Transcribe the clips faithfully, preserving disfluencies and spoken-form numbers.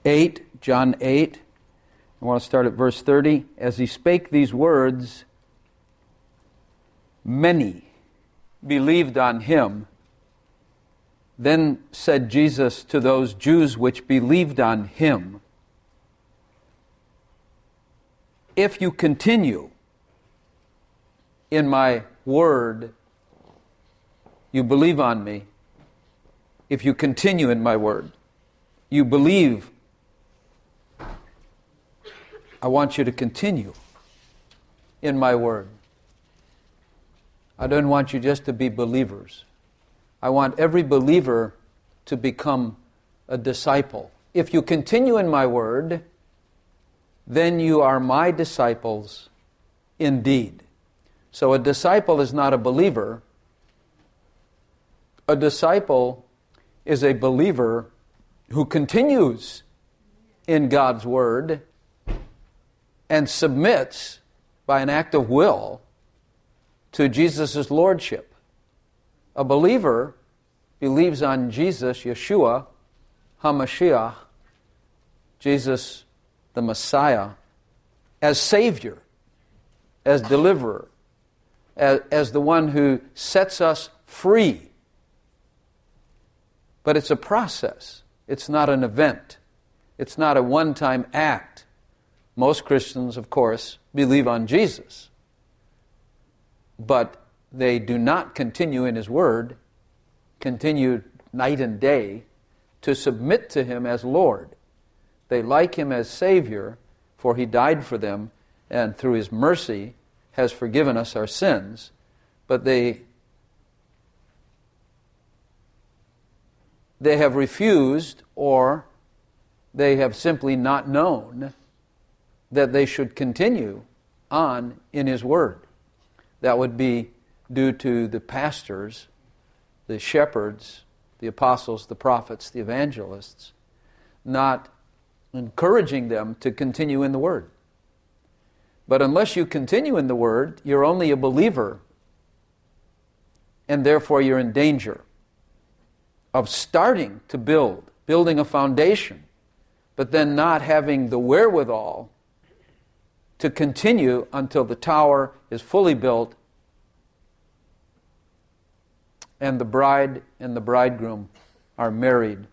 eight, John eight. I want to start at verse thirty. As he spake these words, many believed on him. Then said Jesus to those Jews which believed on him, if you continue in my word, you believe on me. If you continue in my word, you believe. I want you to continue in my word. I don't want you just to be believers. I want every believer to become a disciple. If you continue in my word, then you are my disciples indeed. So a disciple is not a believer. A disciple is a believer who continues in God's word and submits by an act of will to Jesus' lordship. A believer believes on Jesus, Yeshua, HaMashiach, Jesus the Messiah, as Savior, as deliverer, as, as the one who sets us free. But it's a process. It's not an event. It's not a one-time act. Most Christians, of course, believe on Jesus, but they do not continue in His Word, continue night and day to submit to Him as Lord. They like Him as Savior, for He died for them, and through His mercy has forgiven us our sins, but they they have refused, or they have simply not known that they should continue on in His Word. That would be due to the pastors, the shepherds, the apostles, the prophets, the evangelists, not encouraging them to continue in the Word. But unless you continue in the Word, you're only a believer, and therefore you're in danger of starting to build, building a foundation, but then not having the wherewithal to continue until the tower is fully built and the bride and the bridegroom are married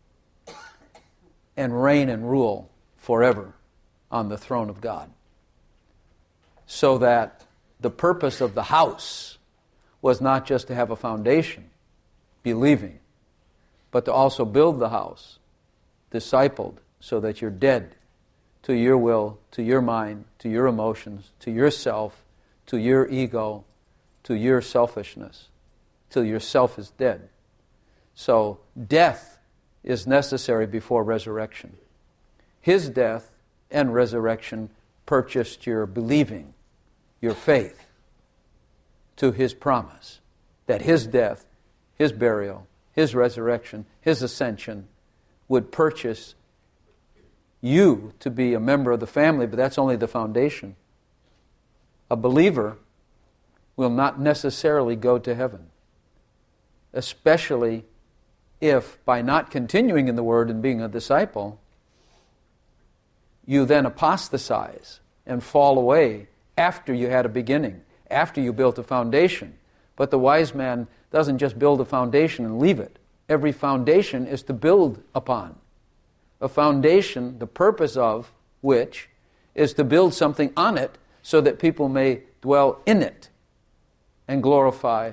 and reign and rule forever on the throne of God. So that the purpose of the house was not just to have a foundation, believing, but to also build the house, discipled, so that you're dead to your will, to your mind, to your emotions, to yourself, to your ego, to your selfishness, till yourself is dead. So death is necessary before resurrection. His death and resurrection purchased your believing, your faith, to His promise that His death, His burial, His resurrection, His ascension would purchase you to be a member of the family, but that's only the foundation. A believer will not necessarily go to heaven, especially if by not continuing in the Word and being a disciple, you then apostatize and fall away after you had a beginning, after you built a foundation. But the wise man doesn't just build a foundation and leave it. Every foundation is to build upon. A foundation, the purpose of which is to build something on it so that people may dwell in it and glorify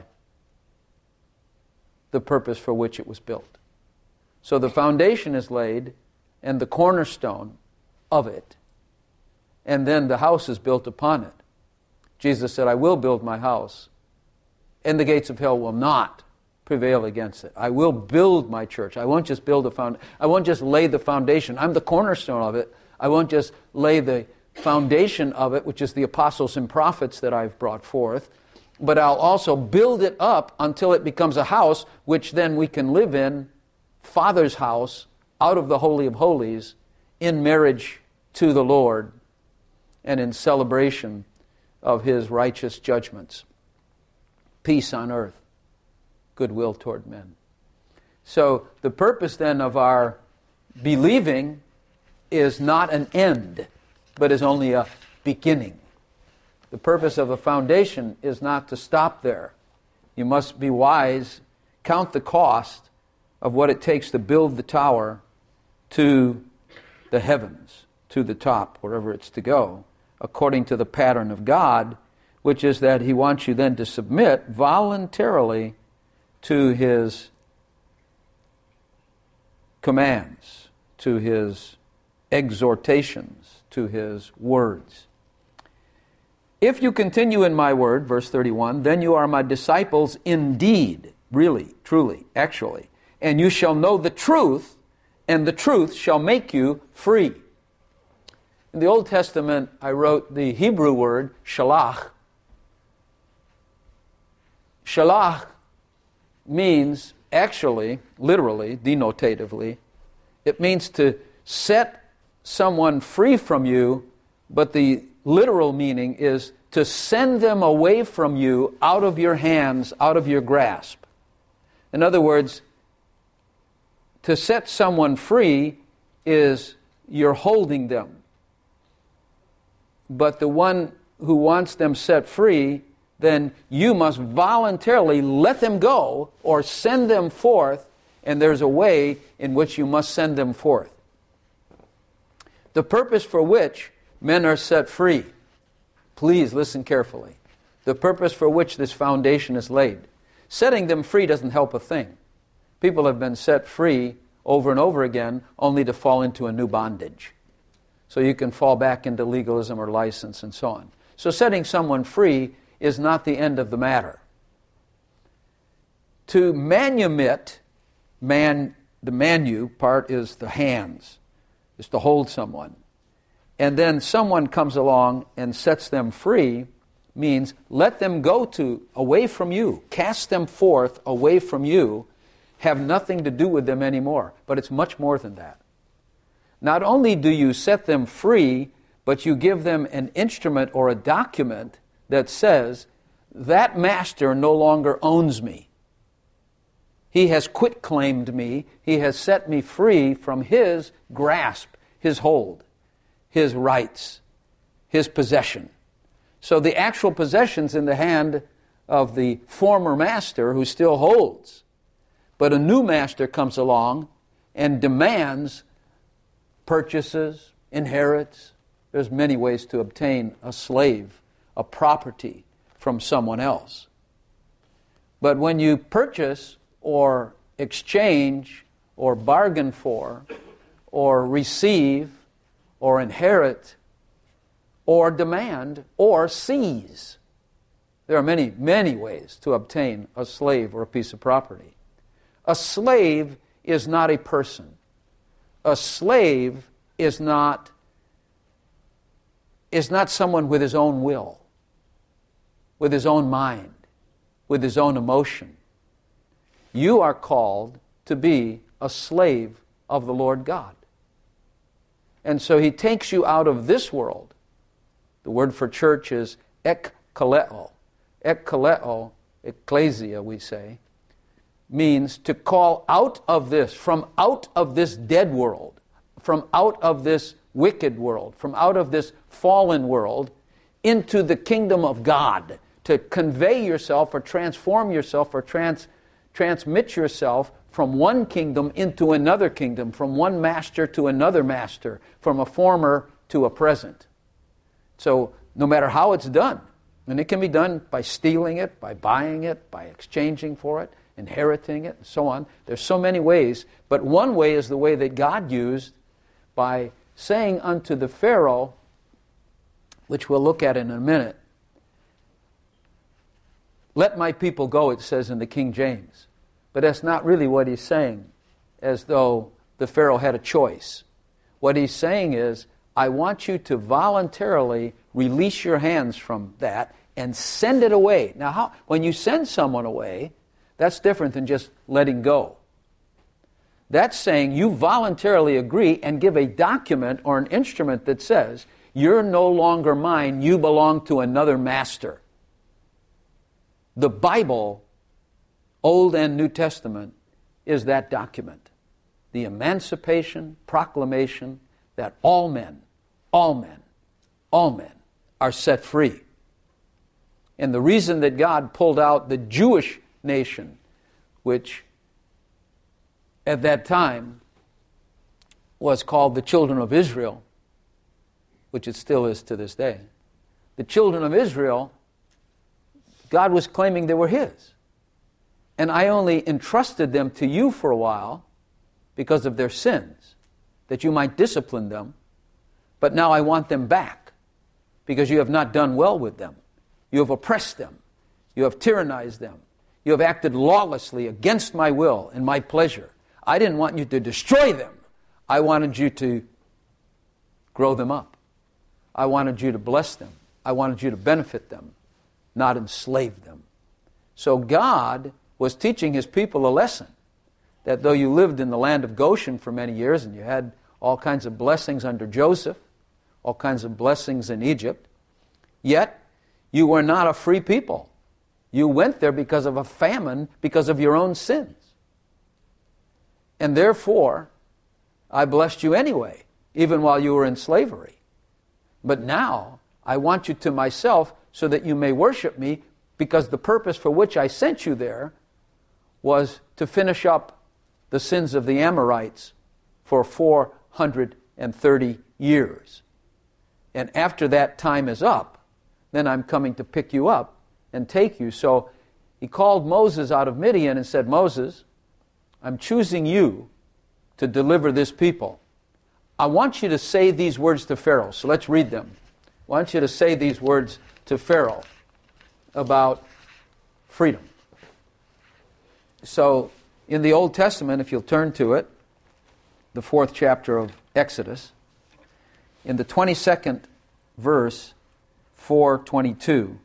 the purpose for which it was built. So the foundation is laid and the cornerstone of it, and then the house is built upon it. Jesus said, I will build my house, and the gates of hell will not prevail against it. I will build my church. I won't just build a found. I won't just lay the foundation. I'm the cornerstone of it. I won't just lay the foundation of it, which is the apostles and prophets that I've brought forth, but I'll also build it up until it becomes a house which then we can live in, Father's house, out of the Holy of Holies, in marriage to the Lord and in celebration of His righteous judgments. Peace on earth, goodwill toward men. So the purpose then of our believing is not an end, but is only a beginning. The purpose of a foundation is not to stop there. You must be wise, count the cost of what it takes to build the tower to the heavens, to the top, wherever it's to go, according to the pattern of God, which is that He wants you then to submit voluntarily to His commands, to His exhortations, to His words. If you continue in my word, verse thirty-one, then you are my disciples indeed, really, truly, actually, and you shall know the truth, and the truth shall make you free. In the Old Testament, I wrote the Hebrew word shalach. Shalach means, actually, literally, denotatively, it means to set someone free from you, but the literal meaning is to send them away from you, out of your hands, out of your grasp. In other words, to set someone free is you're holding them. But the one who wants them set free, then you must voluntarily let them go or send them forth, and there's a way in which you must send them forth. The purpose for which men are set free, please listen carefully, the purpose for which this foundation is laid. Setting them free doesn't help a thing. People have been set free over and over again only to fall into a new bondage. So you can fall back into legalism or license and so on. So setting someone free is not the end of the matter. To manumit, man, the manu part is the hands, is to hold someone. And then someone comes along and sets them free, means let them go to away from you, cast them forth away from you, have nothing to do with them anymore. But it's much more than that. Not only do you set them free, but you give them an instrument or a document that says, that master no longer owns me. He has quit-claimed me. He has set me free from his grasp, his hold, his rights, his possession. So the actual possession's in the hand of the former master who still holds. But a new master comes along and demands, purchases, inherits. There's many ways to obtain a slave, a property from someone else. But when you purchase or exchange or bargain for or receive or inherit or demand or seize, there are many, many ways to obtain a slave or a piece of property. A slave is not a person. A slave is not, is not someone with his own will, with his own mind, with his own emotion. You are called to be a slave of the Lord God. And so he takes you out of this world. The word for church is ekkaleo. Ekkaleo, ecclesia we say, means to call out of this, from out of this dead world, from out of this wicked world, from out of this fallen world, into the kingdom of God, to convey yourself or transform yourself or trans, transmit yourself from one kingdom into another kingdom, from one master to another master, from a former to a present. So no matter how it's done, and it can be done by stealing it, by buying it, by exchanging for it, inheriting it, and so on. There's so many ways, but one way is the way that God used by saying unto the Pharaoh, which we'll look at in a minute, let my people go, it says in the King James. But that's not really what he's saying, as though the Pharaoh had a choice. What he's saying is, I want you to voluntarily release your hands from that and send it away. Now, how, when you send someone away, that's different than just letting go. That's saying you voluntarily agree and give a document or an instrument that says, you're no longer mine, you belong to another master. The Bible, Old and New Testament, is that document. The emancipation, proclamation, that all men, all men, all men are set free. And the reason that God pulled out the Jewish nation, which at that time was called the children of Israel, which it still is to this day, the children of Israel, God was claiming they were His. And I only entrusted them to you for a while because of their sins, that you might discipline them. But now I want them back because you have not done well with them. You have oppressed them. You have tyrannized them. You have acted lawlessly against my will and my pleasure. I didn't want you to destroy them. I wanted you to grow them up. I wanted you to bless them. I wanted you to benefit them, not enslave them. So God was teaching His people a lesson, that though you lived in the land of Goshen for many years and you had all kinds of blessings under Joseph, all kinds of blessings in Egypt, yet you were not a free people. You went there because of a famine, because of your own sins. And therefore, I blessed you anyway, even while you were in slavery. But now, I want you to myself so that you may worship me, because the purpose for which I sent you there was to finish up the sins of the Amorites for four hundred thirty years. And after that time is up, then I'm coming to pick you up and take you. So He called Moses out of Midian and said, Moses, I'm choosing you to deliver this people. I want you to say these words to Pharaoh. So let's read them. I want you to say these words to Pharaoh about freedom. So in the Old Testament, if you'll turn to it, the fourth chapter of Exodus, in the twenty-second verse, four twenty-two,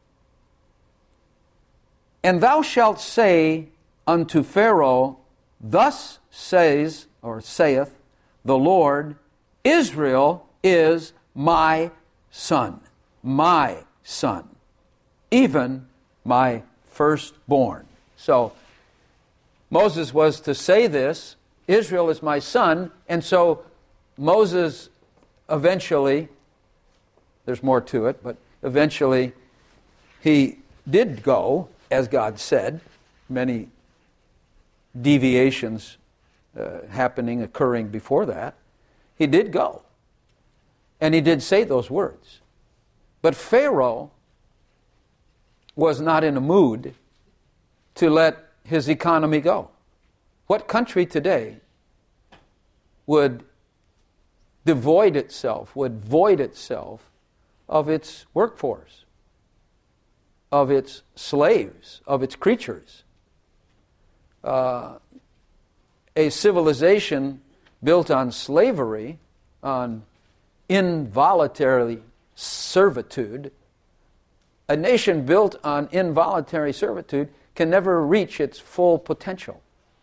and thou shalt say unto Pharaoh, thus says, or saith, the Lord, Israel is my son, my son, even my firstborn. So Moses was to say this, Israel is my son, and so Moses eventually, there's more to it, but eventually he did go, as God said, many deviations uh, happening, occurring before that. He did go. And he did say those words. But Pharaoh was not in a mood to let his economy go. What country today would devoid itself, would void itself of its workforce, of its slaves, of its creatures? Uh, a civilization built on slavery, on involuntary servitude, a nation built on involuntary servitude can never reach its full potential.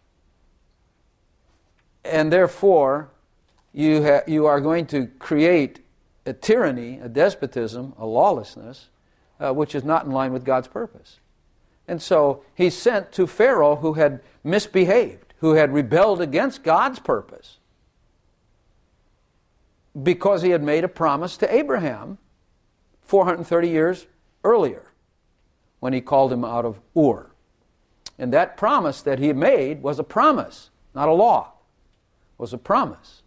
And therefore, you, ha- you are going to create a tyranny, a despotism, a lawlessness, uh, which is not in line with God's purpose. And so he sent to Pharaoh, who had misbehaved, who had rebelled against God's purpose, because he had made a promise to Abraham four hundred thirty years earlier when he called him out of Ur. And that promise that he made was a promise, not a law. It was a promise.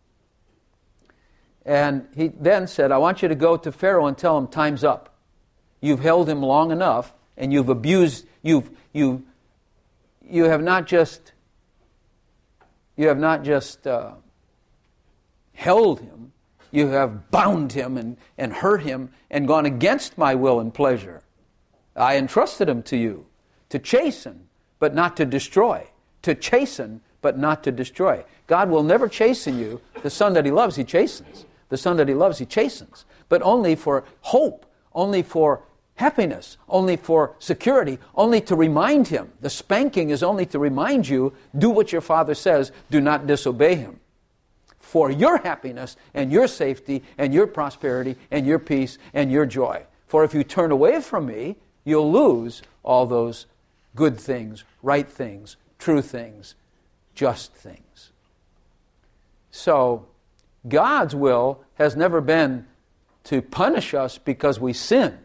And he then said, I want you to go to Pharaoh and tell him time's up. You've held him long enough, and you've abused, you've, you, you have not just, you have not just uh, held him, you have bound him and, and hurt him and gone against my will and pleasure. I entrusted him to you to chasten, but not to destroy. To chasten, but not to destroy. God will never chasten you. The son that he loves, he chastens. The son that he loves, he chastens. But only for hope, only for happiness, only for security, only to remind him. The spanking is only to remind you, do what your father says, do not disobey him. For your happiness and your safety and your prosperity and your peace and your joy. For if you turn away from me, you'll lose all those good things, right things, true things, just things. So God's will has never been to punish us because we sinned.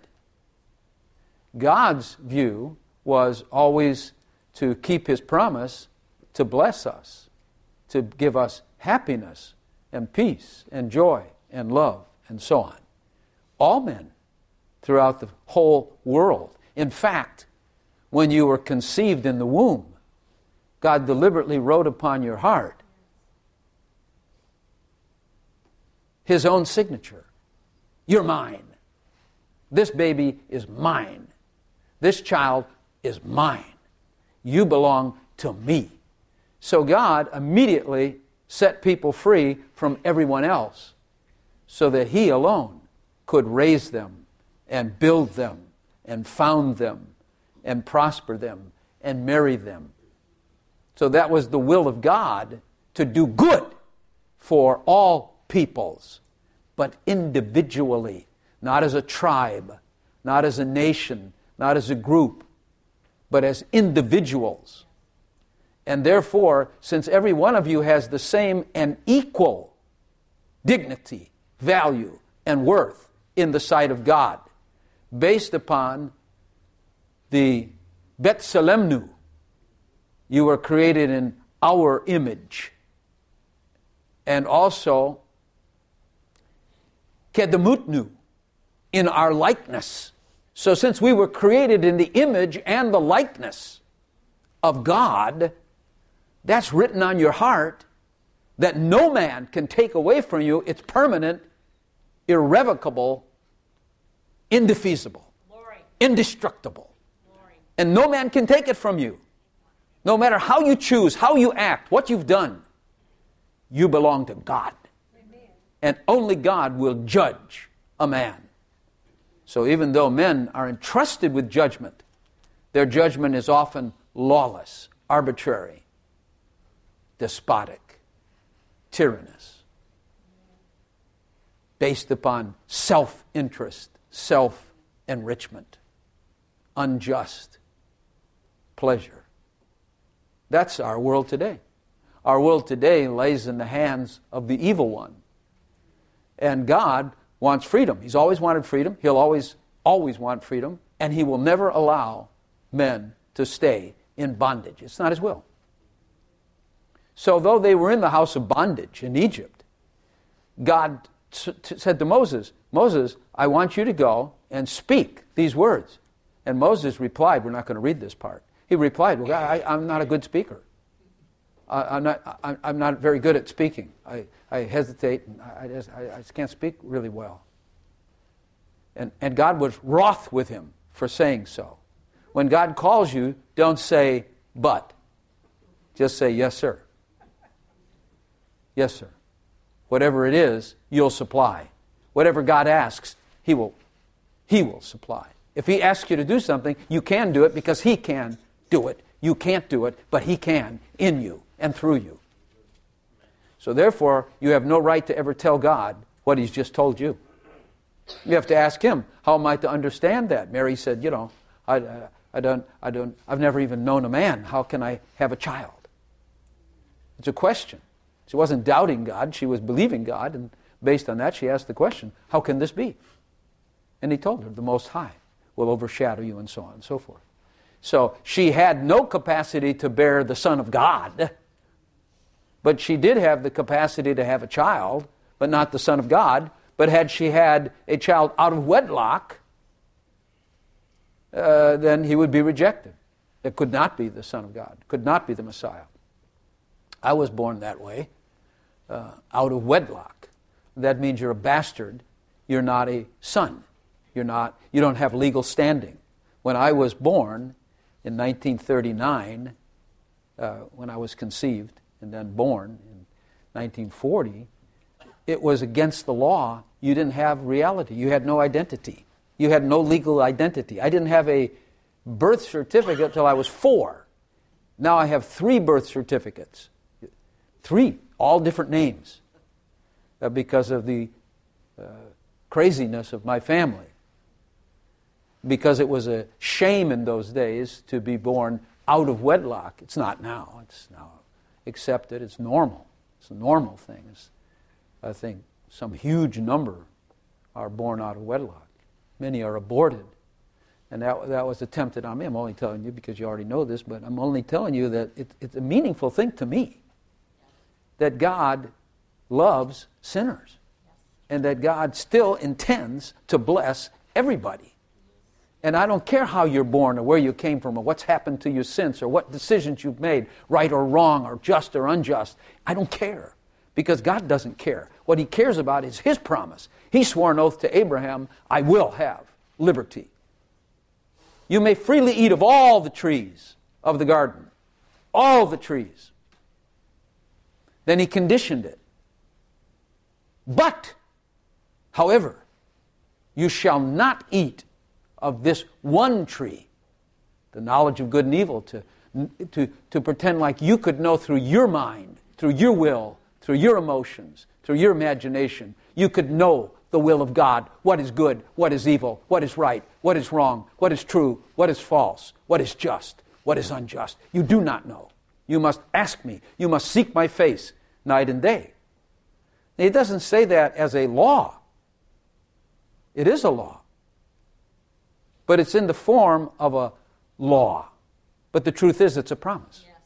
God's view was always to keep His promise to bless us, to give us happiness and peace and joy and love and so on. All men throughout the whole world. In fact, when you were conceived in the womb, God deliberately wrote upon your heart His own signature. You're mine. This baby is mine. This child is mine. You belong to me. So God immediately set people free from everyone else so that He alone could raise them and build them and found them and prosper them and marry them. So that was the will of God, to do good for all peoples, but individually, not as a tribe, not as a nation, not as a group, but as individuals. And therefore, since every one of you has the same and equal dignity, value, and worth in the sight of God, based upon the Betsalemnu, you were created in our image, and also Kedemutnu, in our likeness. So since we were created in the image and the likeness of God, that's written on your heart that no man can take away from you. It's permanent, irrevocable, indefeasible, Glory. Indestructible. Glory. And no man can take it from you. No matter how you choose, how you act, what you've done, you belong to God. Amen. And only God will judge a man. So even though men are entrusted with judgment, their judgment is often lawless, arbitrary, despotic, tyrannous, based upon self-interest, self-enrichment, unjust pleasure. That's our world today. Our world today lays in the hands of the evil one. And God wants freedom. He's always wanted freedom. He'll always, always want freedom. And He will never allow men to stay in bondage. It's not His will. So though they were in the house of bondage in Egypt, God t- t- said to Moses, Moses, I want you to go and speak these words. And Moses replied, we're not going to read this part. He replied, well, I, I'm not a good speaker. I, I'm not. I, I'm not very good at speaking. I, I hesitate. And I, just, I, I just can't speak really well. And and God was wroth with him for saying so. When God calls you, don't say but. Just say yes, sir. Yes, sir. Whatever it is, you'll supply. Whatever God asks, He will. He will supply. If He asks you to do something, you can do it because He can do it. You can't do it, but He can in you and through you. So therefore, you have no right to ever tell God what He's just told you. You have to ask Him, how am I to understand that? Mary said, you know, I, I, I don't, I don't, I've never even known a man. How can I have a child? It's a question. She wasn't doubting God. She was believing God. And based on that, she asked the question, how can this be? And He told her, the Most High will overshadow you, and so on and so forth. So she had no capacity to bear the Son of God, but she did have the capacity to have a child, but not the Son of God. But had she had a child out of wedlock, uh, then He would be rejected. It could not be the Son of God, could not be the Messiah. I was born that way, uh, out of wedlock. That means you're a bastard. You're not a son. You're not. You don't have legal standing. When I was born in nineteen thirty-nine, uh, when I was conceived and then born in nineteen forty, it was against the law. You didn't have reality. You had no identity. You had no legal identity. I didn't have a birth certificate till I was four. Now I have three birth certificates. Three, all different names, uh, because of the uh, craziness of my family. Because it was a shame in those days to be born out of wedlock. It's not now. It's now accepted. It's normal. It's a normal thing. It's, I think some huge number are born out of wedlock. Many are aborted. And that, that was attempted on me. I'm only telling you because you already know this, but I'm only telling you that it, it's a meaningful thing to me that God loves sinners and that God still intends to bless everybody. And I don't care how you're born or where you came from or what's happened to you since or what decisions you've made, right or wrong or just or unjust. I don't care because God doesn't care. What He cares about is His promise. He swore an oath to Abraham, I will have liberty. You may freely eat of all the trees of the garden, all the trees. Then He conditioned it. But, however, you shall not eat of this one tree, the knowledge of good and evil, to, to, to pretend like you could know through your mind, through your will, through your emotions, through your imagination, you could know the will of God, what is good, what is evil, what is right, what is wrong, what is true, what is false, what is just, what is unjust. You do not know. You must ask me. You must seek my face night and day. It doesn't say that as a law. It is a law. But it's in the form of a law. But the truth is it's a promise. Yes.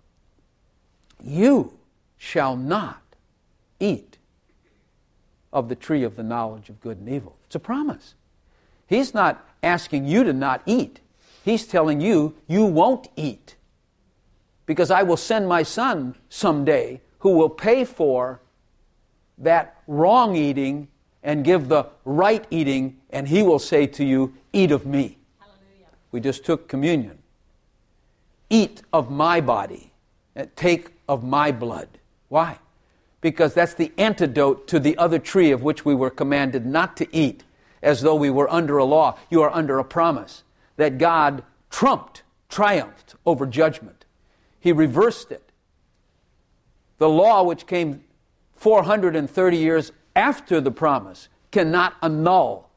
You shall not eat of the tree of the knowledge of good and evil. It's a promise. He's not asking you to not eat. He's telling you, you won't eat. Because I will send my Son someday who will pay for that wrong eating and give the right eating, and He will say to you, eat of me. Hallelujah. We just took communion. Eat of my body and take of my blood. Why? Because that's the antidote to the other tree of which we were commanded not to eat, as though we were under a law. You are under a promise that God trumped, triumphed over judgment. He reversed it. The law which came four hundred thirty years after the promise cannot annul,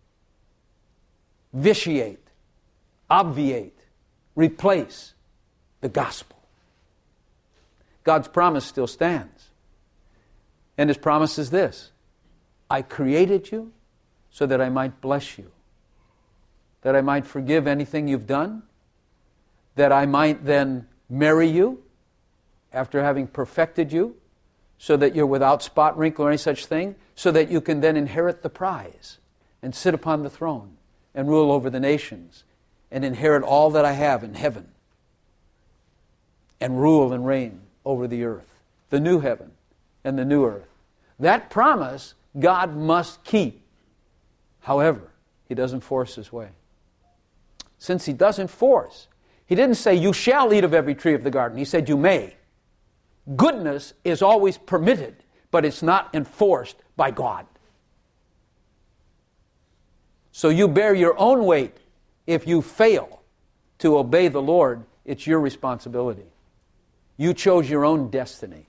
vitiate, obviate, replace the gospel. God's promise still stands. And His promise is this: I created you so that I might bless you, that I might forgive anything you've done, that I might then marry you after having perfected you, so that you're without spot, wrinkle, or any such thing, so that you can then inherit the prize and sit upon the throne and rule over the nations and inherit all that I have in heaven and rule and reign over the earth, the new heaven and the new earth. That promise God must keep. However, He doesn't force His way. Since He doesn't force, He didn't say, you shall eat of every tree of the garden. He said, you may. Goodness is always permitted, but it's not enforced by God. So you bear your own weight. If you fail to obey the Lord, it's your responsibility. You chose your own destiny.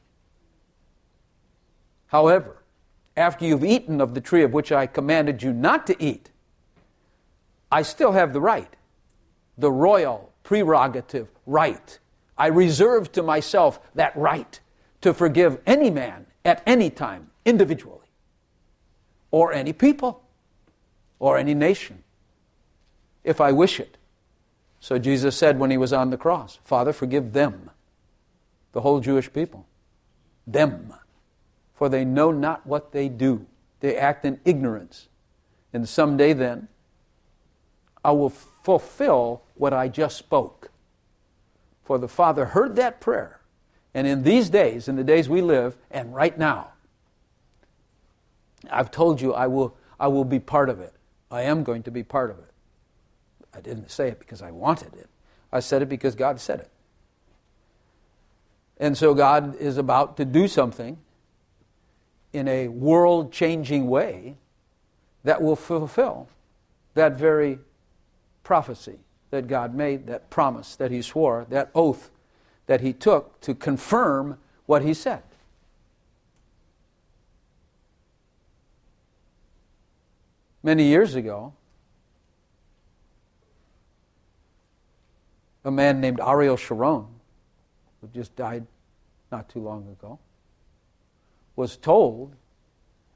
However, after you've eaten of the tree of which I commanded you not to eat, I still have the right, the royal prerogative right. I reserve to myself that right to forgive any man at any time, individually, or any people, or any nation, if I wish it. So Jesus said when He was on the cross, Father, forgive them, the whole Jewish people, them, for they know not what they do. They act in ignorance. And someday then, I will fulfill what I just spoke. For the Father heard that prayer. And in these days, in the days we live, and right now, I've told you I will, I will be part of it. I am going to be part of it. I didn't say it because I wanted it. I said it because God said it. And so God is about to do something in a world-changing way that will fulfill that very prophecy that God made, that promise that He swore, that oath that He took to confirm what He said. Many years ago, a man named Ariel Sharon, who just died not too long ago, was told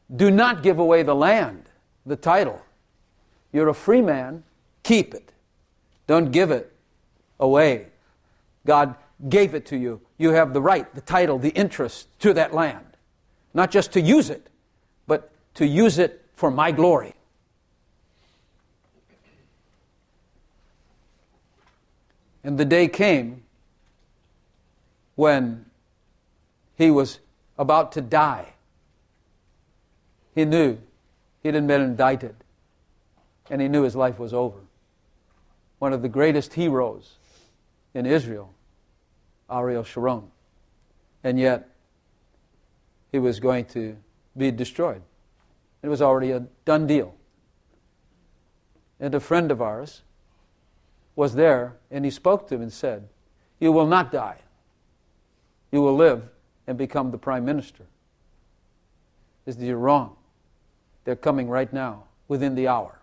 Do not give away the land, the title. You're a free man, keep it. Don't give it away. God gave it to you. You have the right, the title, the interest to that land. Not just to use it, but to use it for my glory. And the day came when he was about to die. He knew he had been indicted, and he knew his life was over. One of the greatest heroes in Israel, Ariel Sharon. And yet, he was going to be destroyed. It was already a done deal. And a friend of ours was there, and he spoke to him and said, "You will not die. You will live and become the prime minister." He said, "You're wrong. They're coming right now, within the hour."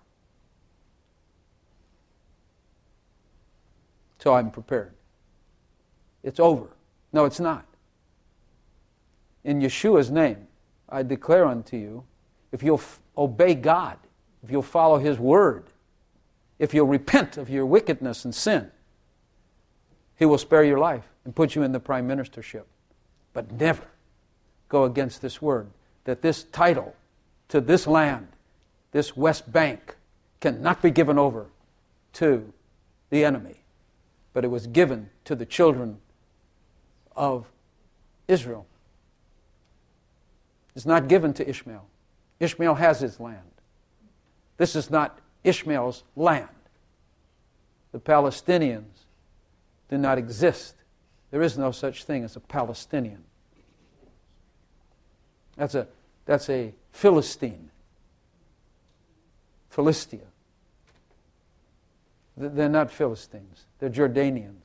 So I'm prepared. It's over. No, it's not. In Yeshua's name, I declare unto you, if you'll f- obey God, if you'll follow His word, if you'll repent of your wickedness and sin, He will spare your life and put you in the prime ministership. But never go against this word, that this title to this land, this West Bank, cannot be given over to the enemy, but it was given to the children of Israel. It's not given to Ishmael. Ishmael has his land. This is not Ishmael's land. The Palestinians do not exist. There is no such thing as a Palestinian. That's a, that's a Philistine. Philistia. They're not Philistines. They're Jordanians.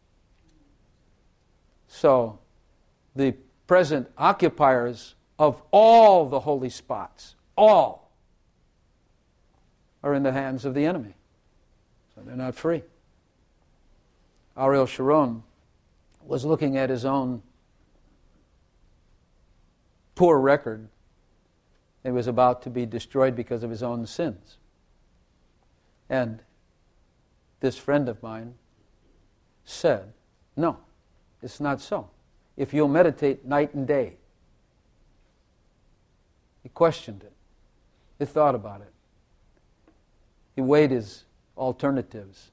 So, the present occupiers of all the holy spots, all, are in the hands of the enemy. So they're not free. Ariel Sharon was looking at his own poor record. He was about to be destroyed because of his own sins. And this friend of mine said, "No, it's not so. If you'll meditate night and day." He questioned it. He thought about it. He weighed his alternatives.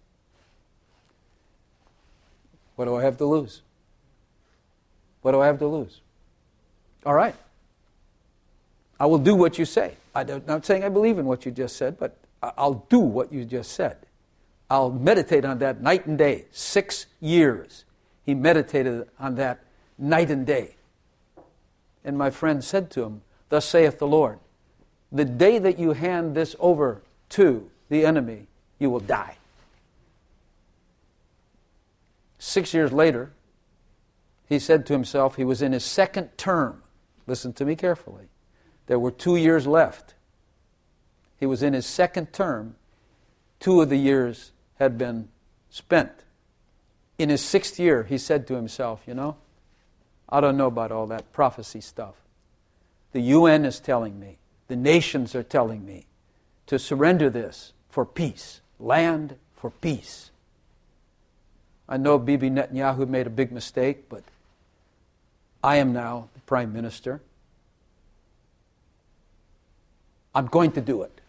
What do I have to lose? What do I have to lose? All right. I will do what you say. I'm not saying I believe in what you just said, but I'll do what you just said. I'll meditate on that night and day. Six years he meditated on that night and day. And my friend said to him, "Thus saith the Lord, the day that you hand this over to the enemy, you will die." Six years later, he said to himself, he was in his second term. Listen to me carefully. There were two years left. He was in his second term. Two of the years had been spent. In his sixth year, he said to himself, you know, I don't know about all that prophecy stuff. The U N is telling me, the nations are telling me to surrender this for peace, land for peace. I know Bibi Netanyahu made a big mistake, but I am now the prime minister. I'm going to do it.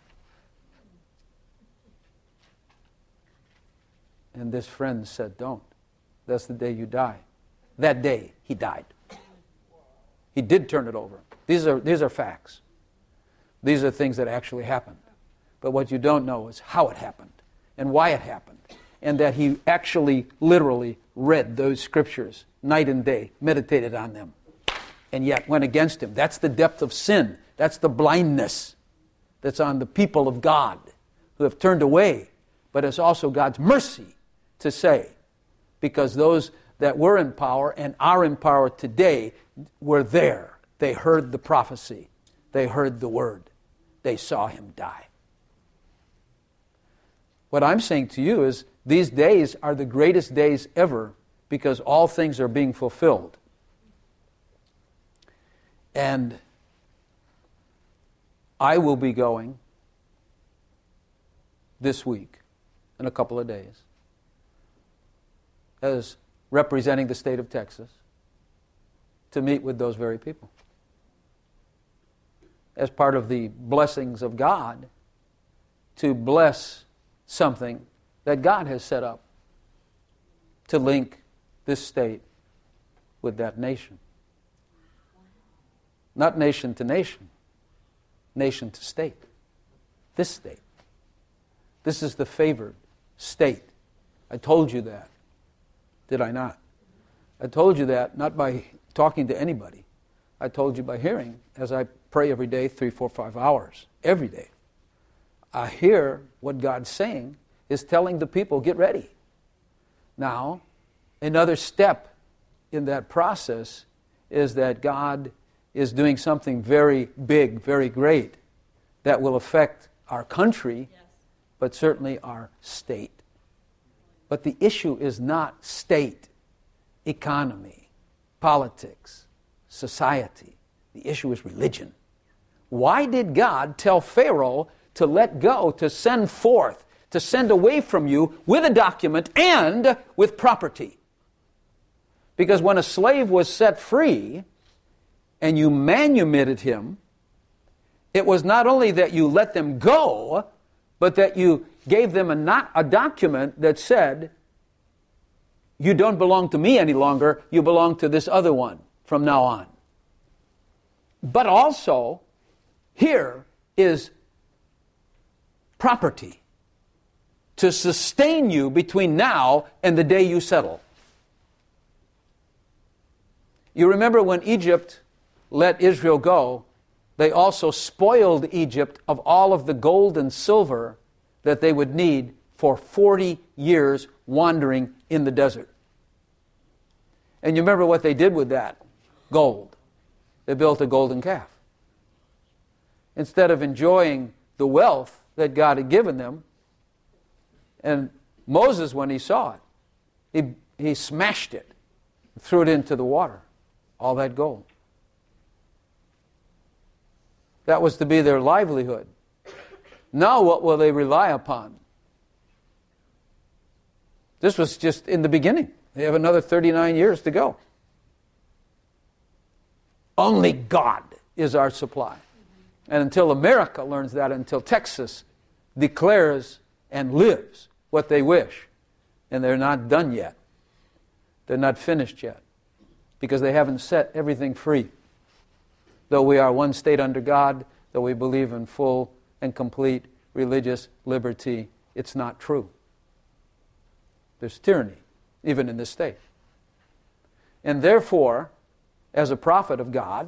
And this friend said, don't. That's the day you die. That day, he died. He did turn it over. These are, these are facts. These are things that actually happened. But what you don't know is how it happened and why it happened. And that he actually, literally read those scriptures night and day, meditated on them, and yet went against him. That's the depth of sin. That's the blindness that's on the people of God who have turned away. But it's also God's mercy to say, because those that were in power and are in power today were there. They heard the prophecy. They heard the word. They saw him die. What I'm saying to you is these days are the greatest days ever because all things are being fulfilled. And I will be going this week, in a couple of days, as representing the state of Texas, to meet with those very people. As part of the blessings of God, to bless something that God has set up to link this state with that nation. Not nation to nation, nation to state. This state. This is the favored state. I told you that, did I not? I told you that not by talking to anybody. I told you by hearing, as I pray every day, three, four, five hours, every day. I hear what God's saying is telling the people, get ready. Now, another step in that process is that God is doing something very big, very great, that will affect our country, yes, but certainly our state. But the issue is not state, economy, politics, society. The issue is religion. Why did God tell Pharaoh to let go, to send forth, to send away from you with a document and with property? Because when a slave was set free and you manumitted him, it was not only that you let them go, but that you gave them a, not, a document that said, you don't belong to me any longer, you belong to this other one from now on. But also, here is property to sustain you between now and the day you settle. You remember when Egypt let Israel go, they also spoiled Egypt of all of the gold and silver that they would need for forty years wandering in the desert. And you remember what they did with that gold? They built a golden calf. Instead of enjoying the wealth that God had given them, and Moses, when he saw it, he, he smashed it, threw it into the water, all that gold. That was to be their livelihood. Now what will they rely upon? This was just in the beginning. They have another thirty-nine years to go. Only God is our supply. And until America learns that, until Texas declares and lives what they wish, and they're not done yet. They're not finished yet, because they haven't set everything free. Though we are one state under God, though we believe in full and complete religious liberty, it's not true. There's tyranny, even in this state. And therefore, as a prophet of God,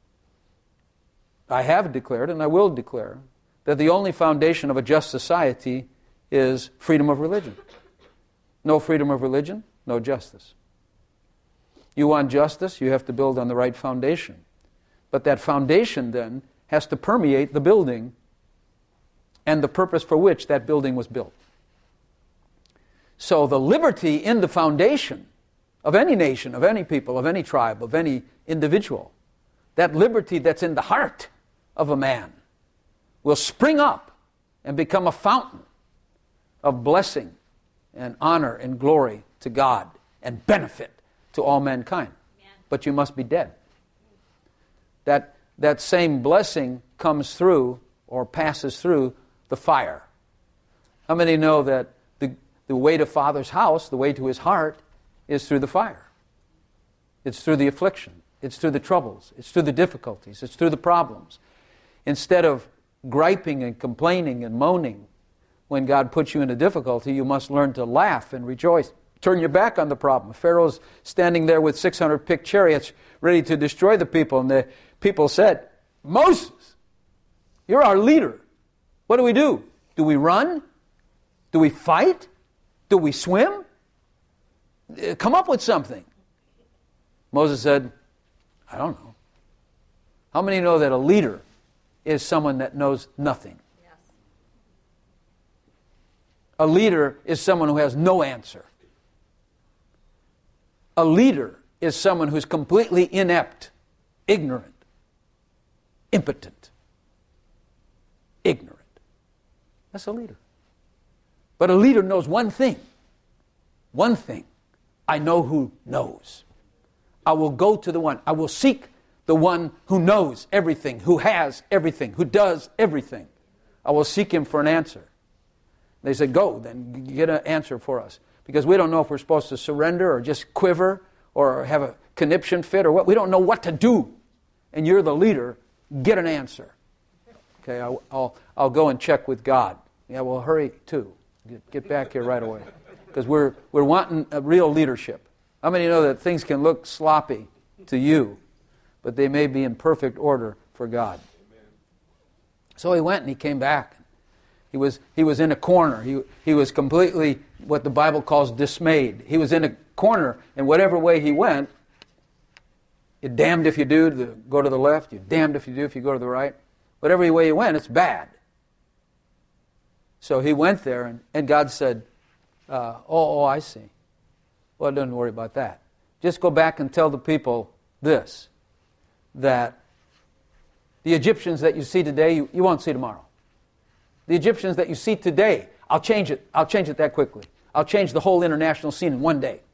I have declared, and I will declare, that the only foundation of a just society is freedom of religion. No freedom of religion, no justice. You want justice, you have to build on the right foundation. But that foundation then has to permeate the building and the purpose for which that building was built. So the liberty in the foundation of any nation, of any people, of any tribe, of any individual, that liberty that's in the heart of a man will spring up and become a fountain of blessing and honor and glory to God and benefit to all mankind. Yeah. But you must be dead. That, that same blessing comes through or passes through the fire. How many know that the, the way to Father's house, the way to His heart, is through the fire? It's through the affliction. It's through the troubles. It's through the difficulties. It's through the problems. Instead of griping and complaining and moaning when God puts you in a difficulty, you must learn to laugh and rejoice. Turn your back on the problem. Pharaoh's standing there with six hundred picked chariots ready to destroy the people, and the people said, Moses, you're our leader. What do we do? Do we run? Do we fight? Do we swim? Come up with something. Moses said, I don't know. How many know that a leader is someone that knows nothing? Yes. A leader is someone who has no answer. A leader is someone who's completely inept, ignorant, impotent. ignorant. That's a leader. But a leader knows one thing. One thing. I know who knows. I will go to the one. I will seek the one who knows everything, who has everything, who does everything. I will seek him for an answer. They said, go, then get an answer for us. Because we don't know if we're supposed to surrender or just quiver or have a conniption fit or what. We don't know what to do. And you're the leader. Get an answer. Okay, I'll, I'll, I'll go and check with God. Yeah, well, hurry too. Get, get back here right away. Because we're, we're wanting a real leadership. How many know that things can look sloppy to you, but they may be in perfect order for God? So he went and he came back. He was he was in a corner. He he was completely what the Bible calls dismayed. He was in a corner, and whatever way he went, you're damned if you do to go to the left. You're damned if you do if you go to the right. Whatever way he went, it's bad. So he went there, and, and God said, uh, oh, oh, I see. Well, don't worry about that. Just go back and tell the people this, that the Egyptians that you see today, you, you won't see tomorrow. The Egyptians that you see today, I'll change it. I'll change it that quickly. I'll change the whole international scene in one day.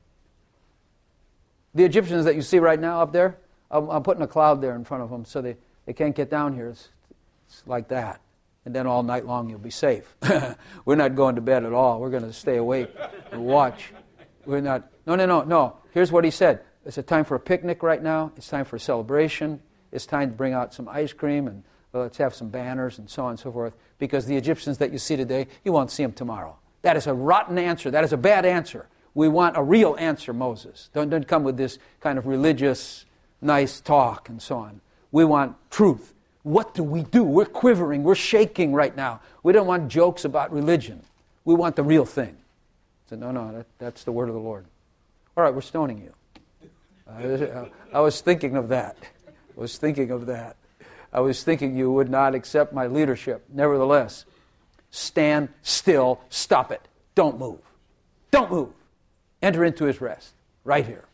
The Egyptians that you see right now up there, I'm, I'm putting a cloud there in front of them so they, they can't get down here. It's, it's like that. And then all night long you'll be safe. We're not going to bed at all. We're going to stay awake and watch. We're not. No, no, no, no. Here's what he said. It's a time for a picnic right now. It's time for a celebration. It's time to bring out some ice cream and well, let's have some banners and so on and so forth. Because the Egyptians that you see today, you won't see them tomorrow. That is a rotten answer. That is a bad answer. We want a real answer, Moses. Don't, don't come with this kind of religious, nice talk and so on. We want truth. What do we do? We're quivering. We're shaking right now. We don't want jokes about religion. We want the real thing. I said, no, no, that, that's the word of the Lord. All right, we're stoning you. Uh, I was thinking of that. I was thinking of that. I was thinking you would not accept my leadership. Nevertheless, stand still. Stop it. Don't move. Don't move. Enter into his rest. Right here.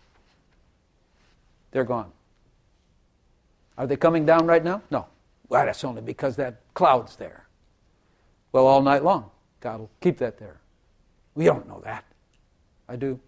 They're gone. Are they coming down right now? No. Well, that's only because that cloud's there. Well, all night long, God will keep that there. We don't know that. I do.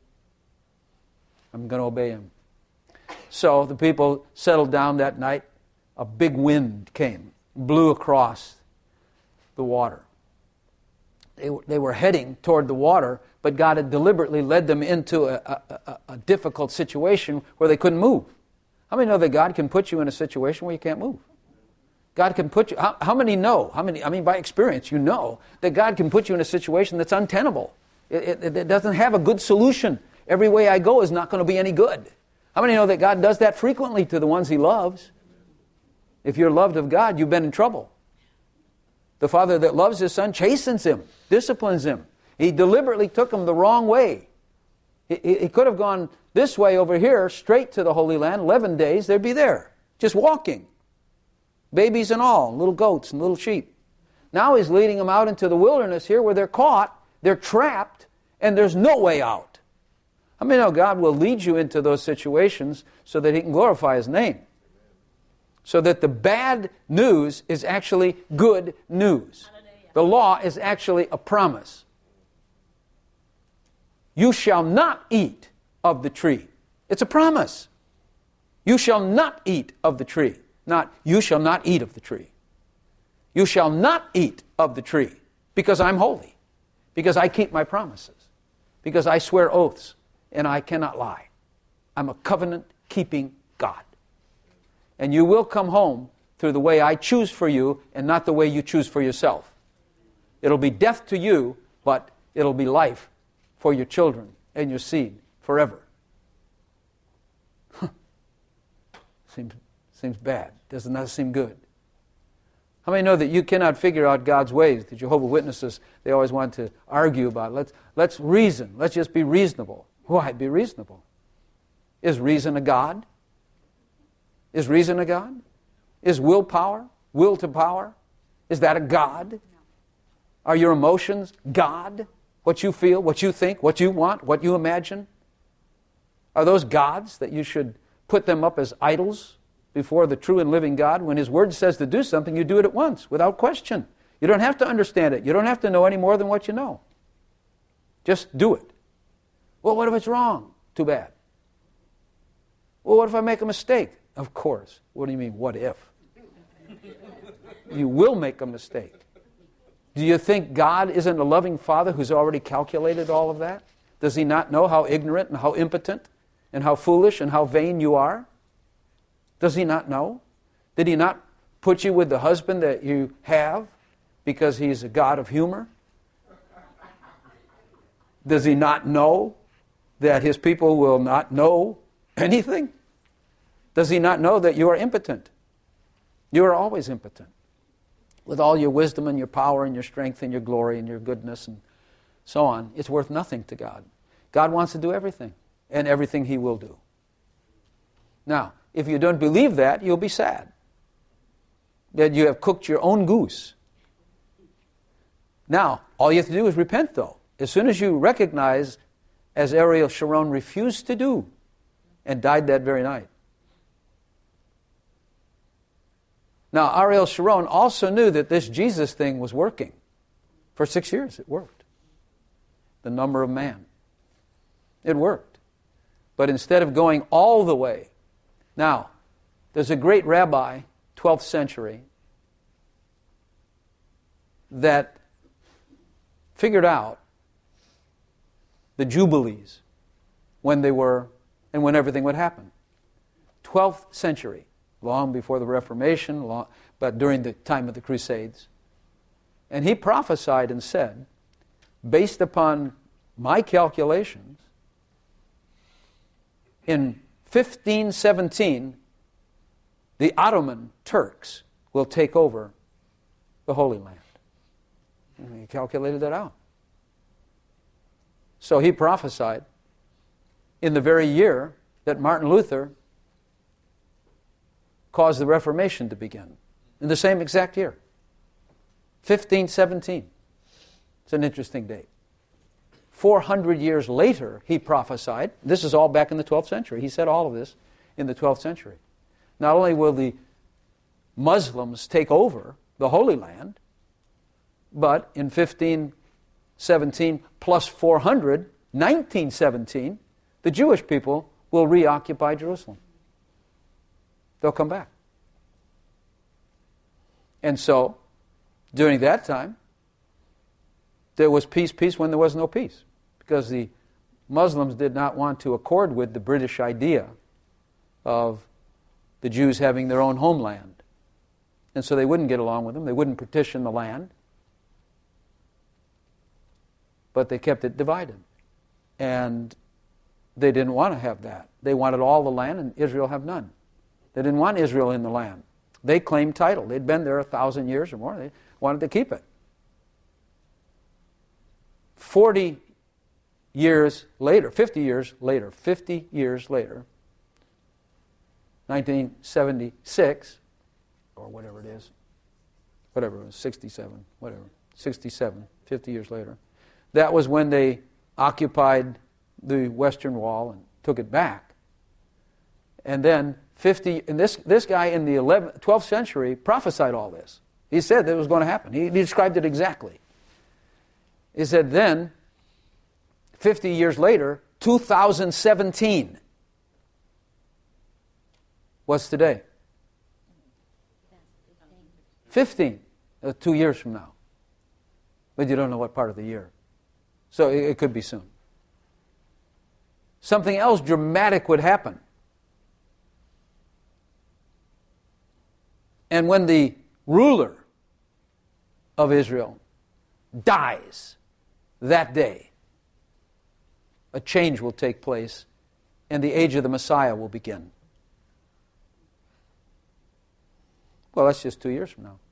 I'm going to obey him. So the people settled down that night. A big wind came, blew across the water. They, they were heading toward the water, but God had deliberately led them into a, a, a, a difficult situation where they couldn't move. How many know that God can put you in a situation where you can't move? God can put you, how, how many know, how many, I mean by experience, you know that God can put you in a situation that's untenable. It, it, it doesn't have a good solution. Every way I go is not going to be any good. How many know that God does that frequently to the ones he loves? If you're loved of God, you've been in trouble. The father that loves his son chastens him, disciplines him. He deliberately took him the wrong way. He, he could have gone this way over here, straight to the Holy Land, eleven days, they'd be there, just walking. Babies and all, little goats and little sheep. Now he's leading them out into the wilderness here where they're caught, they're trapped, and there's no way out. How many know God will lead you into those situations so that he can glorify his name? So that the bad news is actually good news. The law is actually a promise. You shall not eat of the tree. It's a promise. You shall not eat of the tree. Not, you shall not eat of the tree. You shall not eat of the tree because I'm holy. Because I keep my promises. Because I swear oaths and I cannot lie. I'm a covenant-keeping God. And you will come home through the way I choose for you and not the way you choose for yourself. It'll be death to you, but it'll be life for your children and your seed forever. Huh. Seems, seems bad. Does not seem good. How many know that you cannot figure out God's ways? The Jehovah's Witnesses, they always want to argue about it. Let's, let's reason. Let's just be reasonable. Why be reasonable? Is reason a God? Is reason a God? Is willpower, will to power, is that a God? Are your emotions God? What you feel, what you think, what you want, what you imagine? Are those gods that you should put them up as idols before the true and living God? When his word says to do something, you do it at once, without question. You don't have to understand it. You don't have to know any more than what you know. Just do it. Well, what if it's wrong? Too bad. Well, what if I make a mistake? Of course. What do you mean, what if? You will make a mistake. Do you think God isn't a loving Father who's already calculated all of that? Does He not know how ignorant and how impotent and how foolish and how vain you are? Does He not know? Did He not put you with the husband that you have because He's a God of humor? Does He not know that His people will not know anything? Does He not know that you are impotent? You are always impotent. With all your wisdom and your power and your strength and your glory and your goodness and so on, it's worth nothing to God. God wants to do everything, and everything He will do. Now, if you don't believe that, you'll be sad that you have cooked your own goose. Now, all you have to do is repent, though. As soon as you recognize, as Ariel Sharon refused to do, and died that very night. Now, Ariel Sharon also knew that this Jesus thing was working. For six years it worked. The number of man. It worked. But instead of going all the way, now, there's a great rabbi, twelfth century, that figured out the Jubilees, when they were, and when everything would happen. twelfth century. Long before the Reformation, long, but during the time of the Crusades. And he prophesied and said, based upon my calculations, in fifteen seventeen, the Ottoman Turks will take over the Holy Land. And he calculated that out. So he prophesied in the very year that Martin Luther caused the Reformation to begin. In the same exact year. fifteen seventeen. It's an interesting date. four hundred years later, he prophesied. This is all back in the twelfth century. He said all of this in the twelfth century. Not only will the Muslims take over the Holy Land, but in fifteen seventeen plus four hundred, nineteen seventeen, the Jewish people will reoccupy Jerusalem. They'll come back. And so, during that time, there was peace, peace when there was no peace. Because the Muslims did not want to accord with the British idea of the Jews having their own homeland. And so they wouldn't get along with them. They wouldn't partition the land. But they kept it divided. And they didn't want to have that. They wanted all the land, and Israel have none. They didn't want Israel in the land. They claimed title. They'd been there a thousand years or more. They wanted to keep it. Forty years later, fifty years later, fifty years later, nineteen seventy-six, or whatever it is, whatever it was, sixty-seven, whatever, sixty-seven, fifty years later, that was when they occupied the Western Wall and took it back. And then fifty, and this, this guy in the eleventh, twelfth century prophesied all this. He said that it was going to happen. He, he described it exactly. He said then, fifty years later, two thousand seventeen. What's today? fifteen. Uh, two years from now. But you don't know what part of the year. So it, it could be soon. Something else dramatic would happen. And when the ruler of Israel dies that day, a change will take place and the age of the Messiah will begin. Well, that's just two years from now.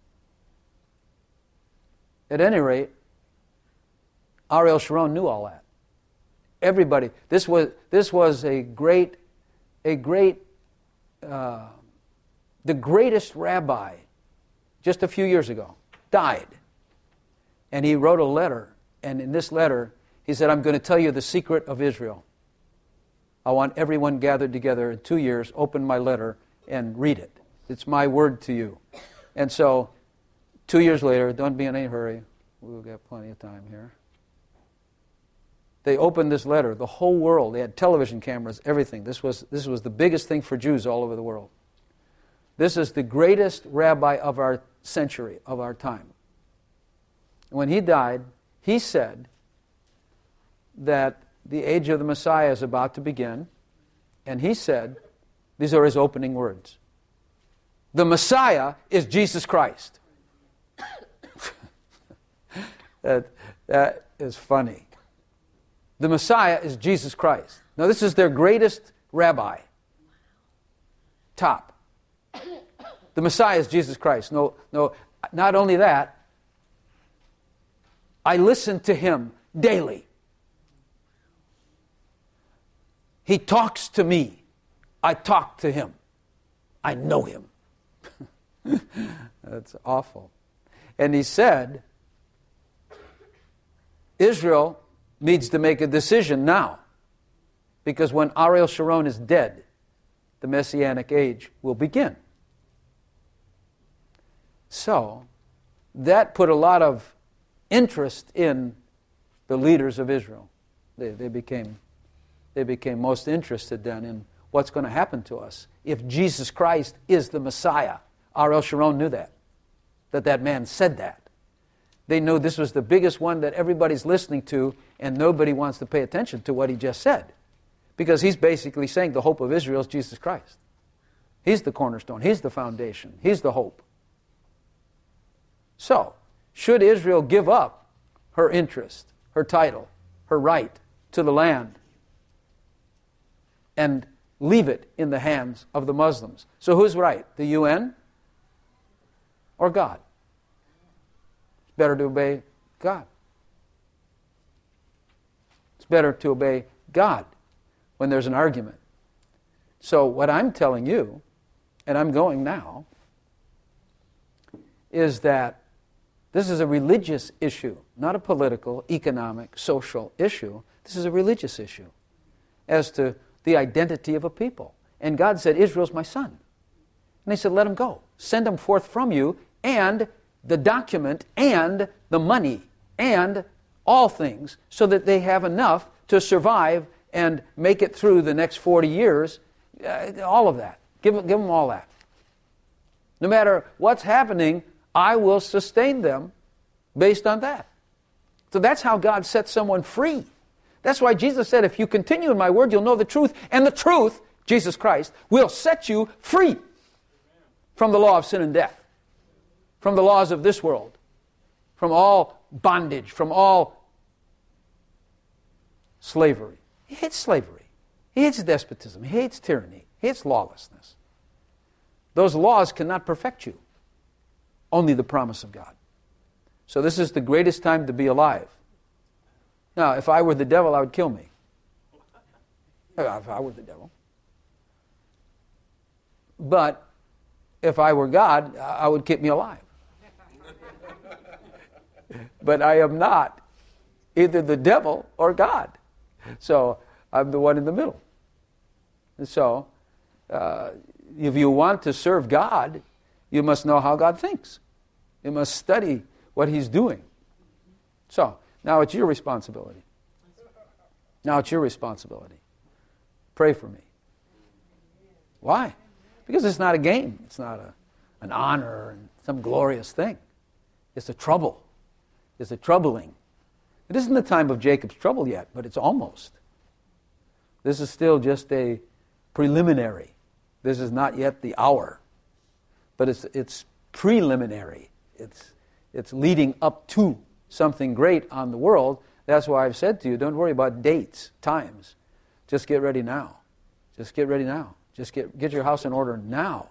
At any rate, Ariel Sharon knew all that. Everybody, this was this was a great, a great, uh, the greatest rabbi, just a few years ago, died, and he wrote a letter. And in this letter, he said, "I'm going to tell you the secret of Israel. I want everyone gathered together in two years. Open my letter and read it. It's my word to you." And so, Two years later, don't be in any hurry. We'll get plenty of time here. They opened this letter. The whole world, they had television cameras, everything. This was, this was the biggest thing for Jews all over the world. This is the greatest rabbi of our century, of our time. When he died, he said that the age of the Messiah is about to begin, and he said, these are his opening words, the Messiah is Jesus Christ. that, that is funny. The Messiah is Jesus Christ. Now this is their greatest rabbi. Top. The Messiah is Jesus Christ. No, no, not only that, I listen to him daily. He talks to me. I talk to him. I know him. That's awful. And he said, Israel needs to make a decision now. Because when Ariel Sharon is dead, the Messianic age will begin. So, that put a lot of interest in the leaders of Israel. They, they became, they became most interested then in what's going to happen to us if Jesus Christ is the Messiah. Ariel Sharon knew that, that that man said that. They knew this was the biggest one that everybody's listening to, and nobody wants to pay attention to what he just said. Because he's basically saying the hope of Israel is Jesus Christ. He's the cornerstone. He's the foundation. He's the hope. So, should Israel give up her interest, her title, her right to the land, and leave it in the hands of the Muslims? So who's right? The U N or God? It's better to obey God. It's better to obey God when there's an argument. So what I'm telling you, and I'm going now, is that this is a religious issue, not a political, economic, social issue. This is a religious issue as to the identity of a people. And God said, Israel's my son. And he said, let him go. Send him forth from you, and the document, and the money, and all things, so that they have enough to survive and make it through the next forty years. Uh, all of that. Give, give them all that. No matter what's happening, I will sustain them based on that. So that's how God sets someone free. That's why Jesus said, if you continue in my word, you'll know the truth, and the truth, Jesus Christ, will set you free from the law of sin and death, from the laws of this world, from all bondage, from all slavery. He hates slavery. He hates despotism. He hates tyranny. He hates lawlessness. Those laws cannot perfect you. Only the promise of God. So this is the greatest time to be alive. Now, if I were the devil, I would kill me. If I were the devil. But if I were God, I would keep me alive. But I am not either the devil or God. So I'm the one in the middle. And so, uh, if you want to serve God, you must know how God thinks. You must study what He's doing. So, now it's your responsibility. Now it's your responsibility. Pray for me. Why? Because it's not a game. It's not a, an honor and some glorious thing. It's a trouble. It's a troubling. It isn't the time of Jacob's trouble yet, but it's almost. This is still just a preliminary. This is not yet the hour. But it's it's preliminary. It's it's leading up to something great on the world. That's why I've said to you, don't worry about dates, times. Just get ready now. Just get ready now. Just get get your house in order now.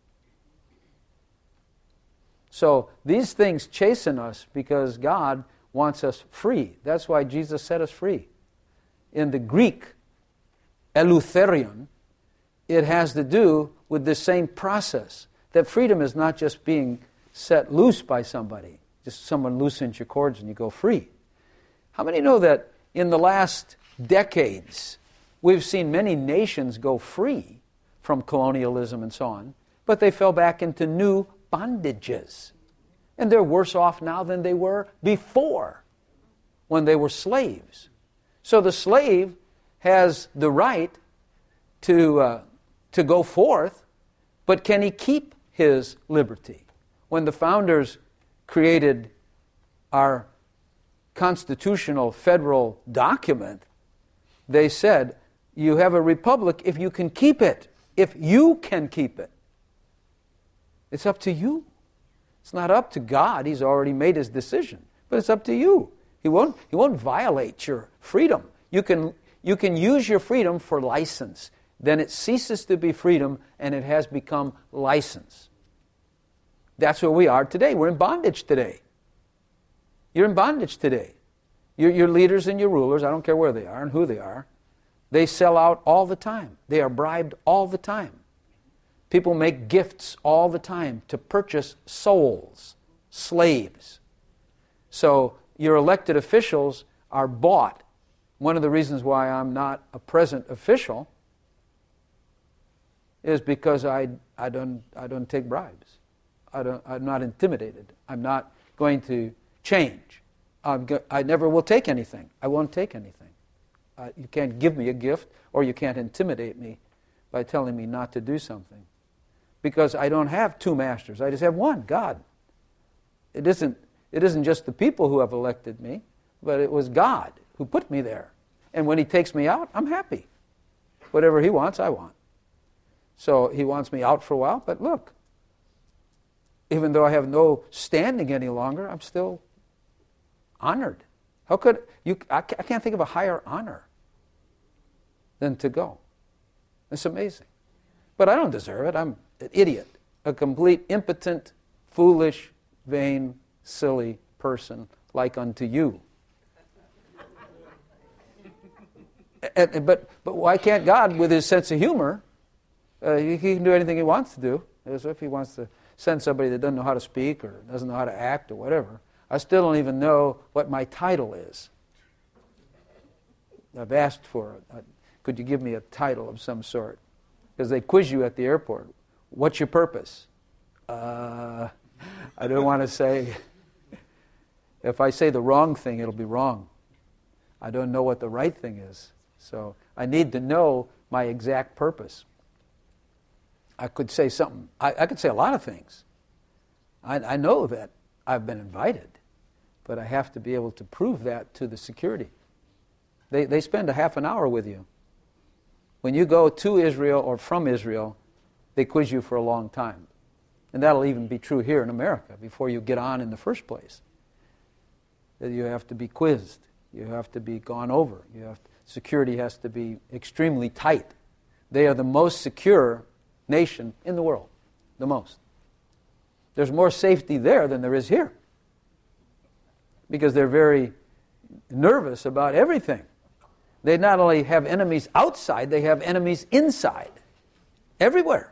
So these things chasten us because God wants us free. That's why Jesus set us free. In the Greek, eleutherion, it has to do with the same process. That freedom is not just being set loose by somebody. Just someone loosens your cords and you go free. How many know that in the last decades, we've seen many nations go free from colonialism and so on, but they fell back into new bondages. And they're worse off now than they were before, when they were slaves. So the slave has the right to, uh, to go forth, but can he keep his liberty? When the founders created our constitutional federal document, they said, you have a republic if you can keep it. If you can keep it. It's up to you. It's not up to God. He's already made his decision. But it's up to you. He won't, he won't violate your freedom. You can, you can use your freedom for license. Then it ceases to be freedom and it has become license. That's where we are today. We're in bondage today. You're in bondage today. Your, your leaders and your rulers, I don't care where they are and who they are, they sell out all the time. They are bribed all the time. People make gifts all the time to purchase souls, slaves. So your elected officials are bought. One of the reasons why I'm not a present official is because I, I, don't, I don't take bribes. I don't, I'm not intimidated. I'm not going to change. I'm go, I never will take anything. I won't take anything. Uh, you can't give me a gift, or you can't intimidate me by telling me not to do something. Because I don't have two masters. I just have one, God. It isn't, it isn't just the people who have elected me, but it was God who put me there. And when he takes me out, I'm happy. Whatever he wants, I want. So he wants me out for a while, but look, even though I have no standing any longer, I'm still honored. How could you? I can't think of a higher honor than to go. It's amazing. But I don't deserve it. I'm an idiot, a complete impotent, foolish, vain, silly person like unto you. and, but, but why can't God, with his sense of humor, uh, he can do anything he wants to do. So if he wants to send somebody that doesn't know how to speak or doesn't know how to act or whatever, I still don't even know what my title is. I've asked for it. Could you give me a title of some sort? Because they quiz you at the airport. What's your purpose? Uh, I don't want to say. If I say the wrong thing, it'll be wrong. I don't know what the right thing is. So I need to know my exact purpose. I could say something. I, I could say a lot of things. I, I know that I've been invited, but I have to be able to prove that to the security. They, they spend a half an hour with you. When you go to Israel or from Israel, they quiz you for a long time. And that'll even be true here in America before you get on in the first place. That you have to be quizzed. You have to be gone over. You have to, security has to be extremely tight. They are the most secure nation in the world. The most. There's more safety there than there is here. Because they're very nervous about everything. They not only have enemies outside, they have enemies inside. Everywhere.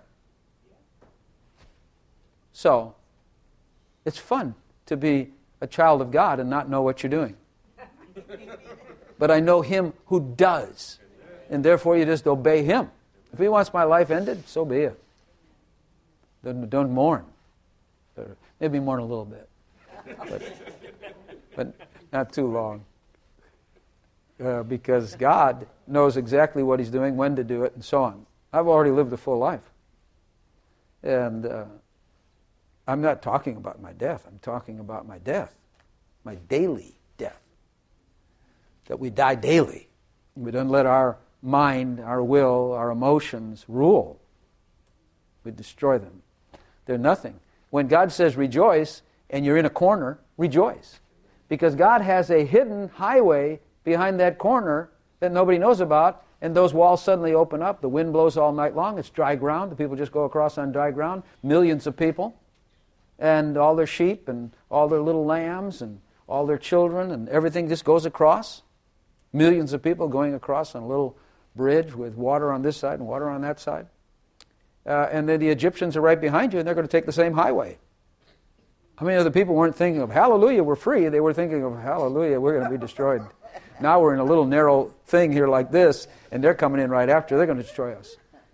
So, it's fun to be a child of God and not know what you're doing. But I know him who does. And therefore you just obey him. If he wants my life ended, so be it. Don't, don't mourn. Maybe mourn a little bit. But, but not too long. Uh, because God knows exactly what he's doing, when to do it, and so on. I've already lived a full life. And uh, I'm not talking about my death. I'm talking about my death. My daily death. That we die daily. We don't let our mind, our will, our emotions rule. We destroy them. They're nothing. When God says rejoice, and you're in a corner, rejoice. Because God has a hidden highway behind that corner that nobody knows about, and those walls suddenly open up. The wind blows all night long. It's dry ground. The people just go across on dry ground. Millions of people. And all their sheep and all their little lambs and all their children and everything just goes across. Millions of people going across on a little bridge with water on this side and water on that side. Uh, and then the Egyptians are right behind you, and they're going to take the same highway. How many other people weren't thinking of, hallelujah, we're free? They were thinking of, hallelujah, we're going to be destroyed. Now we're in a little narrow thing here like this, and they're coming in right after. They're going to destroy us.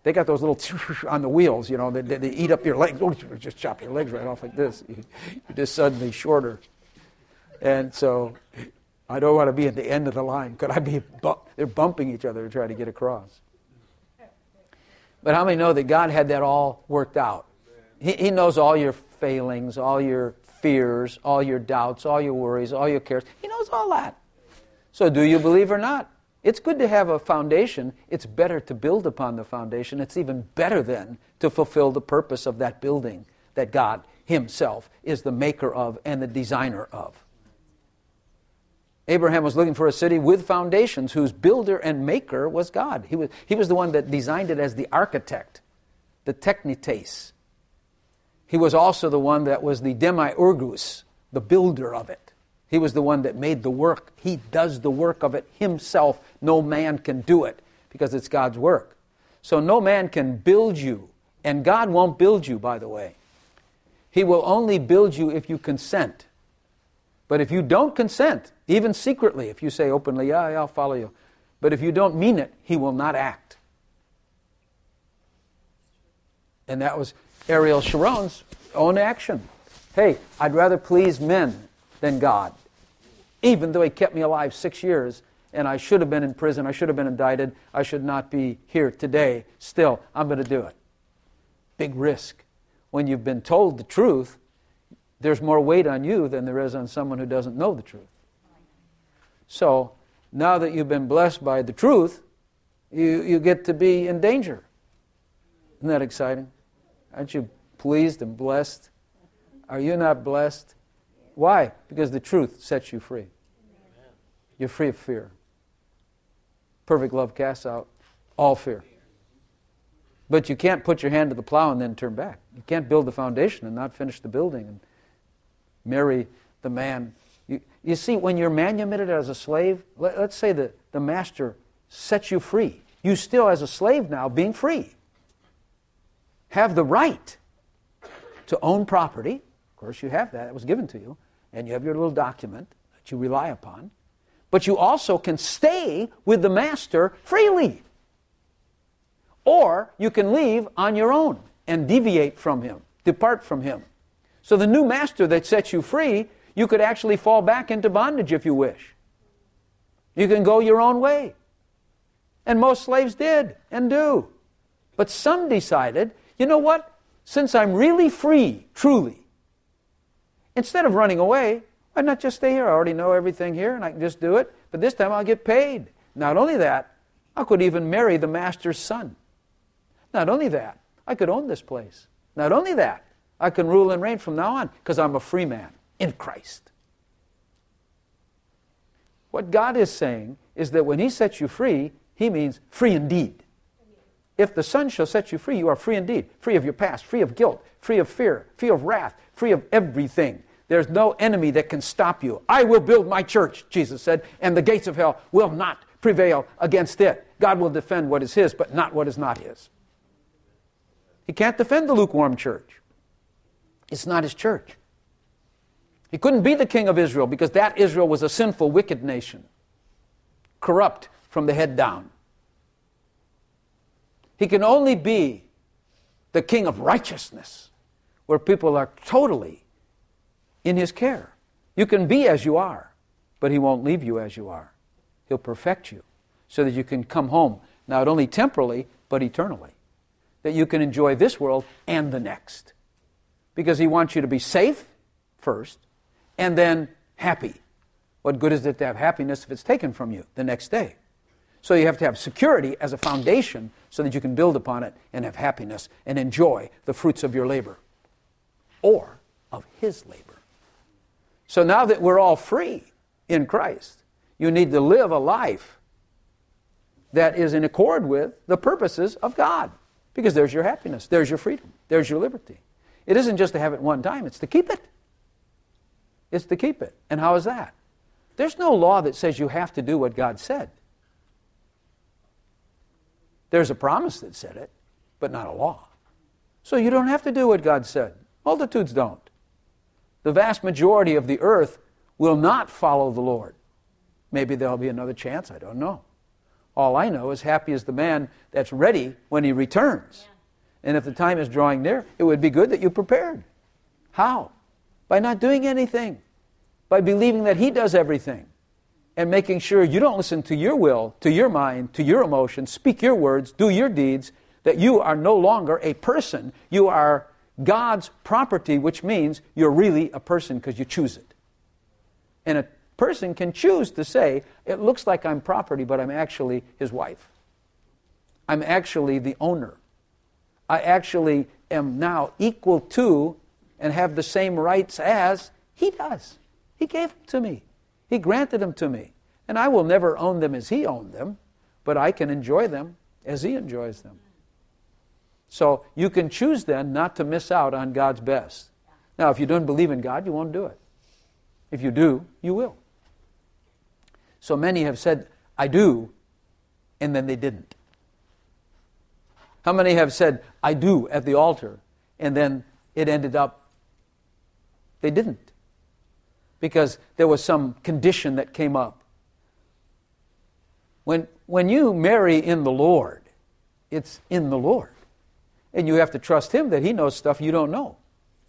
They got those little on the wheels, you know, they, they eat up your legs. Oh, just chop your legs right off like this. You're just suddenly shorter. And so I don't want to be at the end of the line. Could I be, bu- they're bumping each other to try to get across. But how many know that God had that all worked out? He, he knows all your failings, all your fears, all your doubts, all your worries, all your cares. He knows all that. So do you believe or not? It's good to have a foundation. It's better to build upon the foundation. It's even better then to fulfill the purpose of that building that God himself is the maker of and the designer of. Abraham was looking for a city with foundations whose builder and maker was God. He was, he was the one that designed it as the architect, the technites. He was also the one that was the demiurgus, the builder of it. He was the one that made the work. He does the work of it himself. No man can do it because it's God's work. So no man can build you. And God won't build you, by the way. He will only build you if you consent. But if you don't consent, even secretly, if you say openly, yeah, yeah, I'll follow you. But if you don't mean it, he will not act. And that was Ariel Sharon's own action. Hey, I'd rather please men than God. Even though he kept me alive six years, and I should have been in prison, I should have been indicted, I should not be here today, still, I'm going to do it. Big risk. When you've been told the truth, there's more weight on you than there is on someone who doesn't know the truth. So, now that you've been blessed by the truth, you, you get to be in danger. Isn't that exciting? Aren't you pleased and blessed? Are you not blessed? Why? Because the truth sets you free. You're free of fear. Perfect love casts out all fear. But you can't put your hand to the plow and then turn back. You can't build the foundation and not finish the building and marry the man. You, you see, when you're manumitted as a slave, let, let's say that the master sets you free. You still, as a slave now, being free, have the right to own property. Of course, you have that. It was given to you. And you have your little document that you rely upon. But you also can stay with the master freely. Or you can leave on your own and deviate from him, depart from him. So the new master that sets you free, you could actually fall back into bondage if you wish. You can go your own way. And most slaves did and do. But some decided, you know what? Since I'm really free, truly, instead of running away, why not just stay here? I already know everything here and I can just do it. But this time I'll get paid. Not only that, I could even marry the master's son. Not only that, I could own this place. Not only that, I can rule and reign from now on because I'm a free man in Christ. What God is saying is that when he sets you free, he means free indeed. If the Son shall set you free, you are free indeed. Free of your past, free of guilt, free of fear, free of wrath, free of everything. There's no enemy that can stop you. I will build my church, Jesus said, and the gates of hell will not prevail against it. God will defend what is his, but not what is not his. He can't defend the lukewarm church. It's not his church. He couldn't be the king of Israel because that Israel was a sinful, wicked nation, corrupt from the head down. He can only be the king of righteousness, where people are totally in his care. You can be as you are, but he won't leave you as you are. He'll perfect you so that you can come home, not only temporally, but eternally. That you can enjoy this world and the next. Because he wants you to be safe first, and then happy. What good is it to have happiness if it's taken from you the next day? So you have to have security as a foundation so that you can build upon it and have happiness and enjoy the fruits of your labor. Or of his labor. So now that we're all free in Christ, you need to live a life that is in accord with the purposes of God. Because there's your happiness, there's your freedom, there's your liberty. It isn't just to have it one time, it's to keep it. It's to keep it. And how is that? There's no law that says you have to do what God said. There's a promise that said it, but not a law. So you don't have to do what God said. Multitudes don't. The vast majority of the earth will not follow the Lord. Maybe there'll be another chance, I don't know. All I know is happy is the man that's ready when he returns. Yeah. And if the time is drawing near, it would be good that you prepared. How? By not doing anything. By believing that he does everything. And making sure you don't listen to your will, to your mind, to your emotions, speak your words, do your deeds, that you are no longer a person. You are God's property, which means you're really a person because you choose it. And a person can choose to say, it looks like I'm property, but I'm actually his wife. I'm actually the owner. I actually am now equal to and have the same rights as he does. He gave them to me. He granted them to me. And I will never own them as he owned them, but I can enjoy them as he enjoys them. So you can choose then not to miss out on God's best. Now, if you don't believe in God, you won't do it. If you do, you will. So many have said, I do, and then they didn't. How many have said, I do at the altar, and then it ended up, they didn't? Because there was some condition that came up. When, when you marry in the Lord, it's in the Lord. And you have to trust him that he knows stuff you don't know.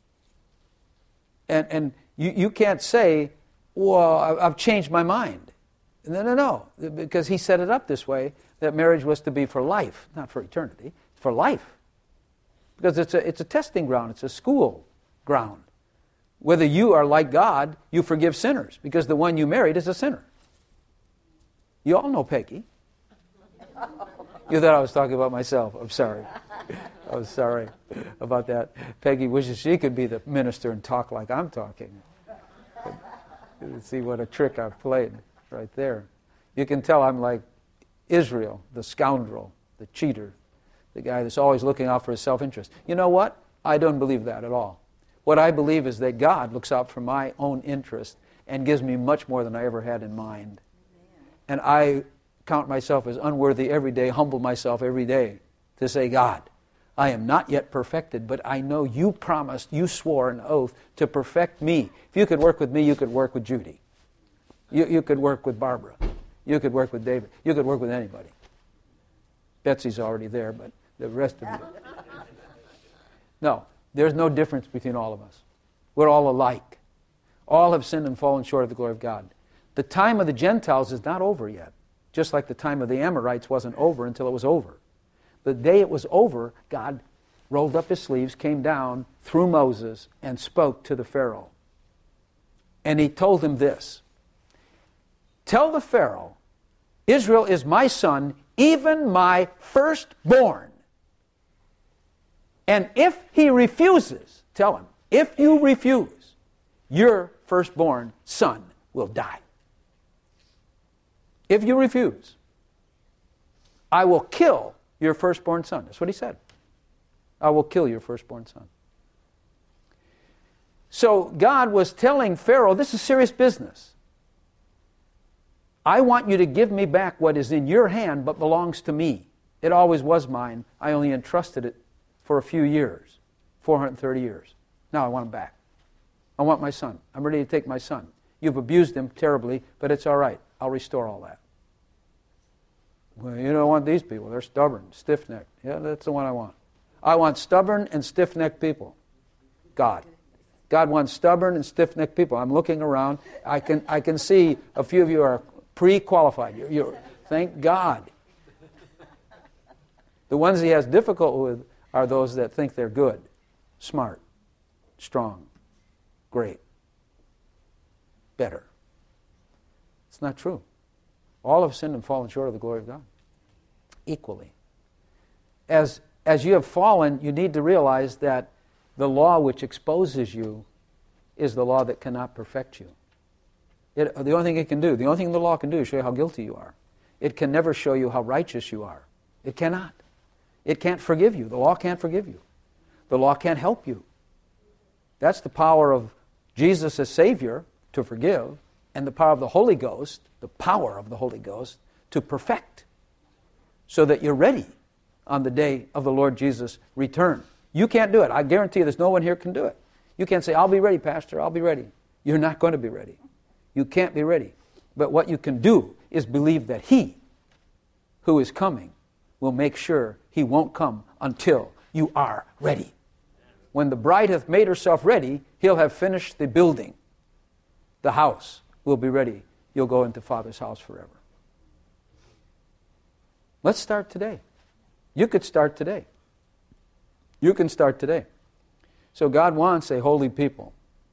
And, and you, you can't say, well, I've changed my mind. No, no, no. Because he set it up this way, that marriage was to be for life, not for eternity. It's for life. Because it's a, it's a testing ground. It's a school ground. Whether you are like God, you forgive sinners, because the one you married is a sinner. You all know Peggy. You thought I was talking about myself. I'm sorry. I was sorry about that. Peggy wishes she could be the minister and talk like I'm talking. But see what a trick I've played right there. You can tell I'm like Israel, the scoundrel, the cheater, the guy that's always looking out for his self-interest. You know what? I don't believe that at all. What I believe is that God looks out for my own interest and gives me much more than I ever had in mind. And I count myself as unworthy every day, humble myself every day to say, God, I am not yet perfected, but I know you promised, you swore an oath to perfect me. If you could work with me, you could work with Judy. You, you could work with Barbara. You could work with David. You could work with anybody. Betsy's already there, but the rest of you. No, there's no difference between all of us. We're all alike. All have sinned and fallen short of the glory of God. The time of the Gentiles is not over yet, just like the time of the Amorites wasn't over until it was over. The day it was over, God rolled up his sleeves, came down through Moses, and spoke to the Pharaoh. And he told him this, tell the Pharaoh, Israel is my son, even my firstborn. And if he refuses, tell him, if you refuse, your firstborn son will die. If you refuse, I will kill your firstborn son. That's what he said. I will kill your firstborn son. So God was telling Pharaoh, this is serious business. I want you to give me back what is in your hand but belongs to me. It always was mine. I only entrusted it for a few years, four hundred thirty years. Now I want him back. I want my son. I'm ready to take my son. You've abused him terribly, but it's all right. I'll restore all that. Well, you don't want these people. They're stubborn, stiff-necked. Yeah, that's the one I want. I want stubborn and stiff-necked people. God. God wants stubborn and stiff-necked people. I'm looking around. I can I can see a few of you are pre-qualified. You're, you're, thank God. The ones he has difficult with are those that think they're good, smart, strong, great, better. It's not true. All have sinned and fallen short of the glory of God. Equally. As, as you have fallen, you need to realize that the law which exposes you is the law that cannot perfect you. It, the only thing it can do, the only thing the law can do is show you how guilty you are. It can never show you how righteous you are. It cannot. It can't forgive you. The law can't forgive you. The law can't help you. That's the power of Jesus as Savior to forgive, and the power of the Holy Ghost, the power of the Holy Ghost, to perfect, so that you're ready on the day of the Lord Jesus' return. You can't do it. I guarantee you there's no one here can do it. You can't say, I'll be ready, Pastor, I'll be ready. You're not going to be ready. You can't be ready. But what you can do is believe that He, who is coming will make sure he won't come until you are ready. When the bride hath made herself ready, he'll have finished the building. The house will be ready. You'll go into Father's house forever. Let's start today. You could start today. You can start today. So God wants a holy people.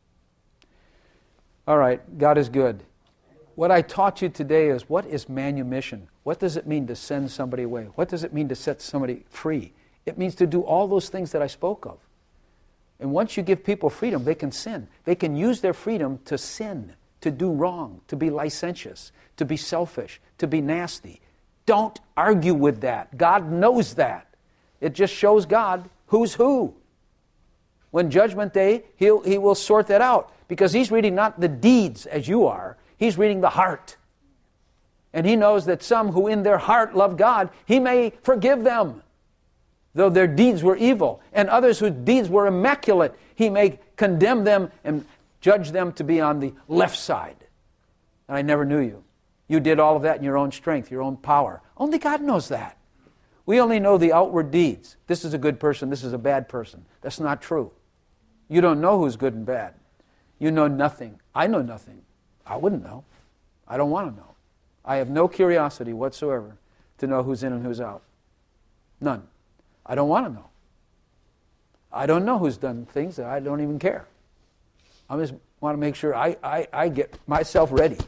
All right, God is good. What I taught you today is, what is manumission? What does it mean to send somebody away? What does it mean to set somebody free? It means to do all those things that I spoke of. And once you give people freedom, they can sin. They can use their freedom to sin, to do wrong, to be licentious, to be selfish, to be nasty. Don't argue with that. God knows that. It just shows God who's who. When Judgment Day, he'll, he will sort that out, because he's reading not the deeds as you are. He's reading the heart. And he knows that some who in their heart love God, he may forgive them, though their deeds were evil. And others whose deeds were immaculate, he may condemn them and judge them to be on the left side. And I never knew you. You did all of that in your own strength, your own power. Only God knows that. We only know the outward deeds. This is a good person, this is a bad person. That's not true. You don't know who's good and bad. You know nothing. I know nothing. I wouldn't know. I don't want to know. I have no curiosity whatsoever to know who's in and who's out. None. I don't want to know. I don't know who's done things that I don't even care. I just want to make sure I, I, I get myself ready.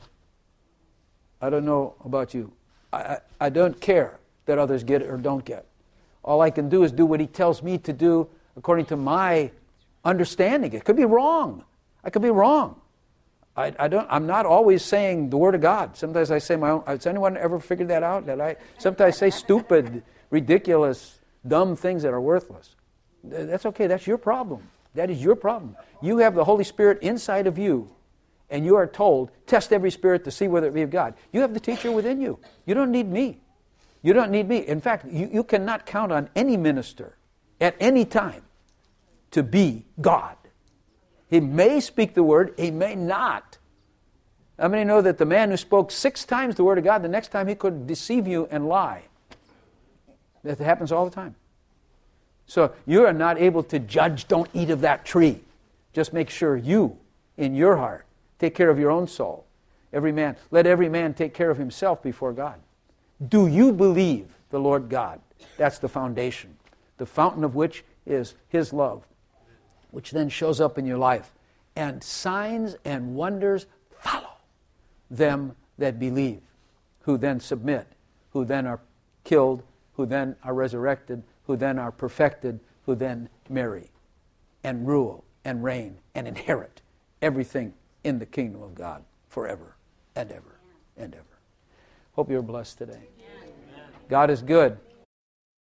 I don't know about you. I, I, I don't care that others get it or don't get it. All I can do is do what he tells me to do according to my understanding. It could be wrong. I could be wrong. I, I don't, I'm not always saying the Word of God. Sometimes I say my own. Has anyone ever figured that out? That I sometimes say stupid, ridiculous, dumb things that are worthless. That's okay. That's your problem. That is your problem. You have the Holy Spirit inside of you, and you are told, test every spirit to see whether it be of God. You have the teacher within you. You don't need me. You don't need me. In fact, you, you cannot count on any minister at any time to be God. He may speak the word, he may not. How many know that the man who spoke six times the word of God, the next time he could deceive you and lie? That happens all the time. So you are not able to judge, don't eat of that tree. Just make sure you, in your heart, take care of your own soul. Every man, let every man take care of himself before God. Do you believe the Lord God? That's the foundation. The fountain of which is his love, which then shows up in your life. And signs and wonders follow them that believe, who then submit, who then are killed, who then are resurrected, who then are perfected, who then marry and rule and reign and inherit everything in the kingdom of God forever and ever and ever. Hope you're blessed today. God is good.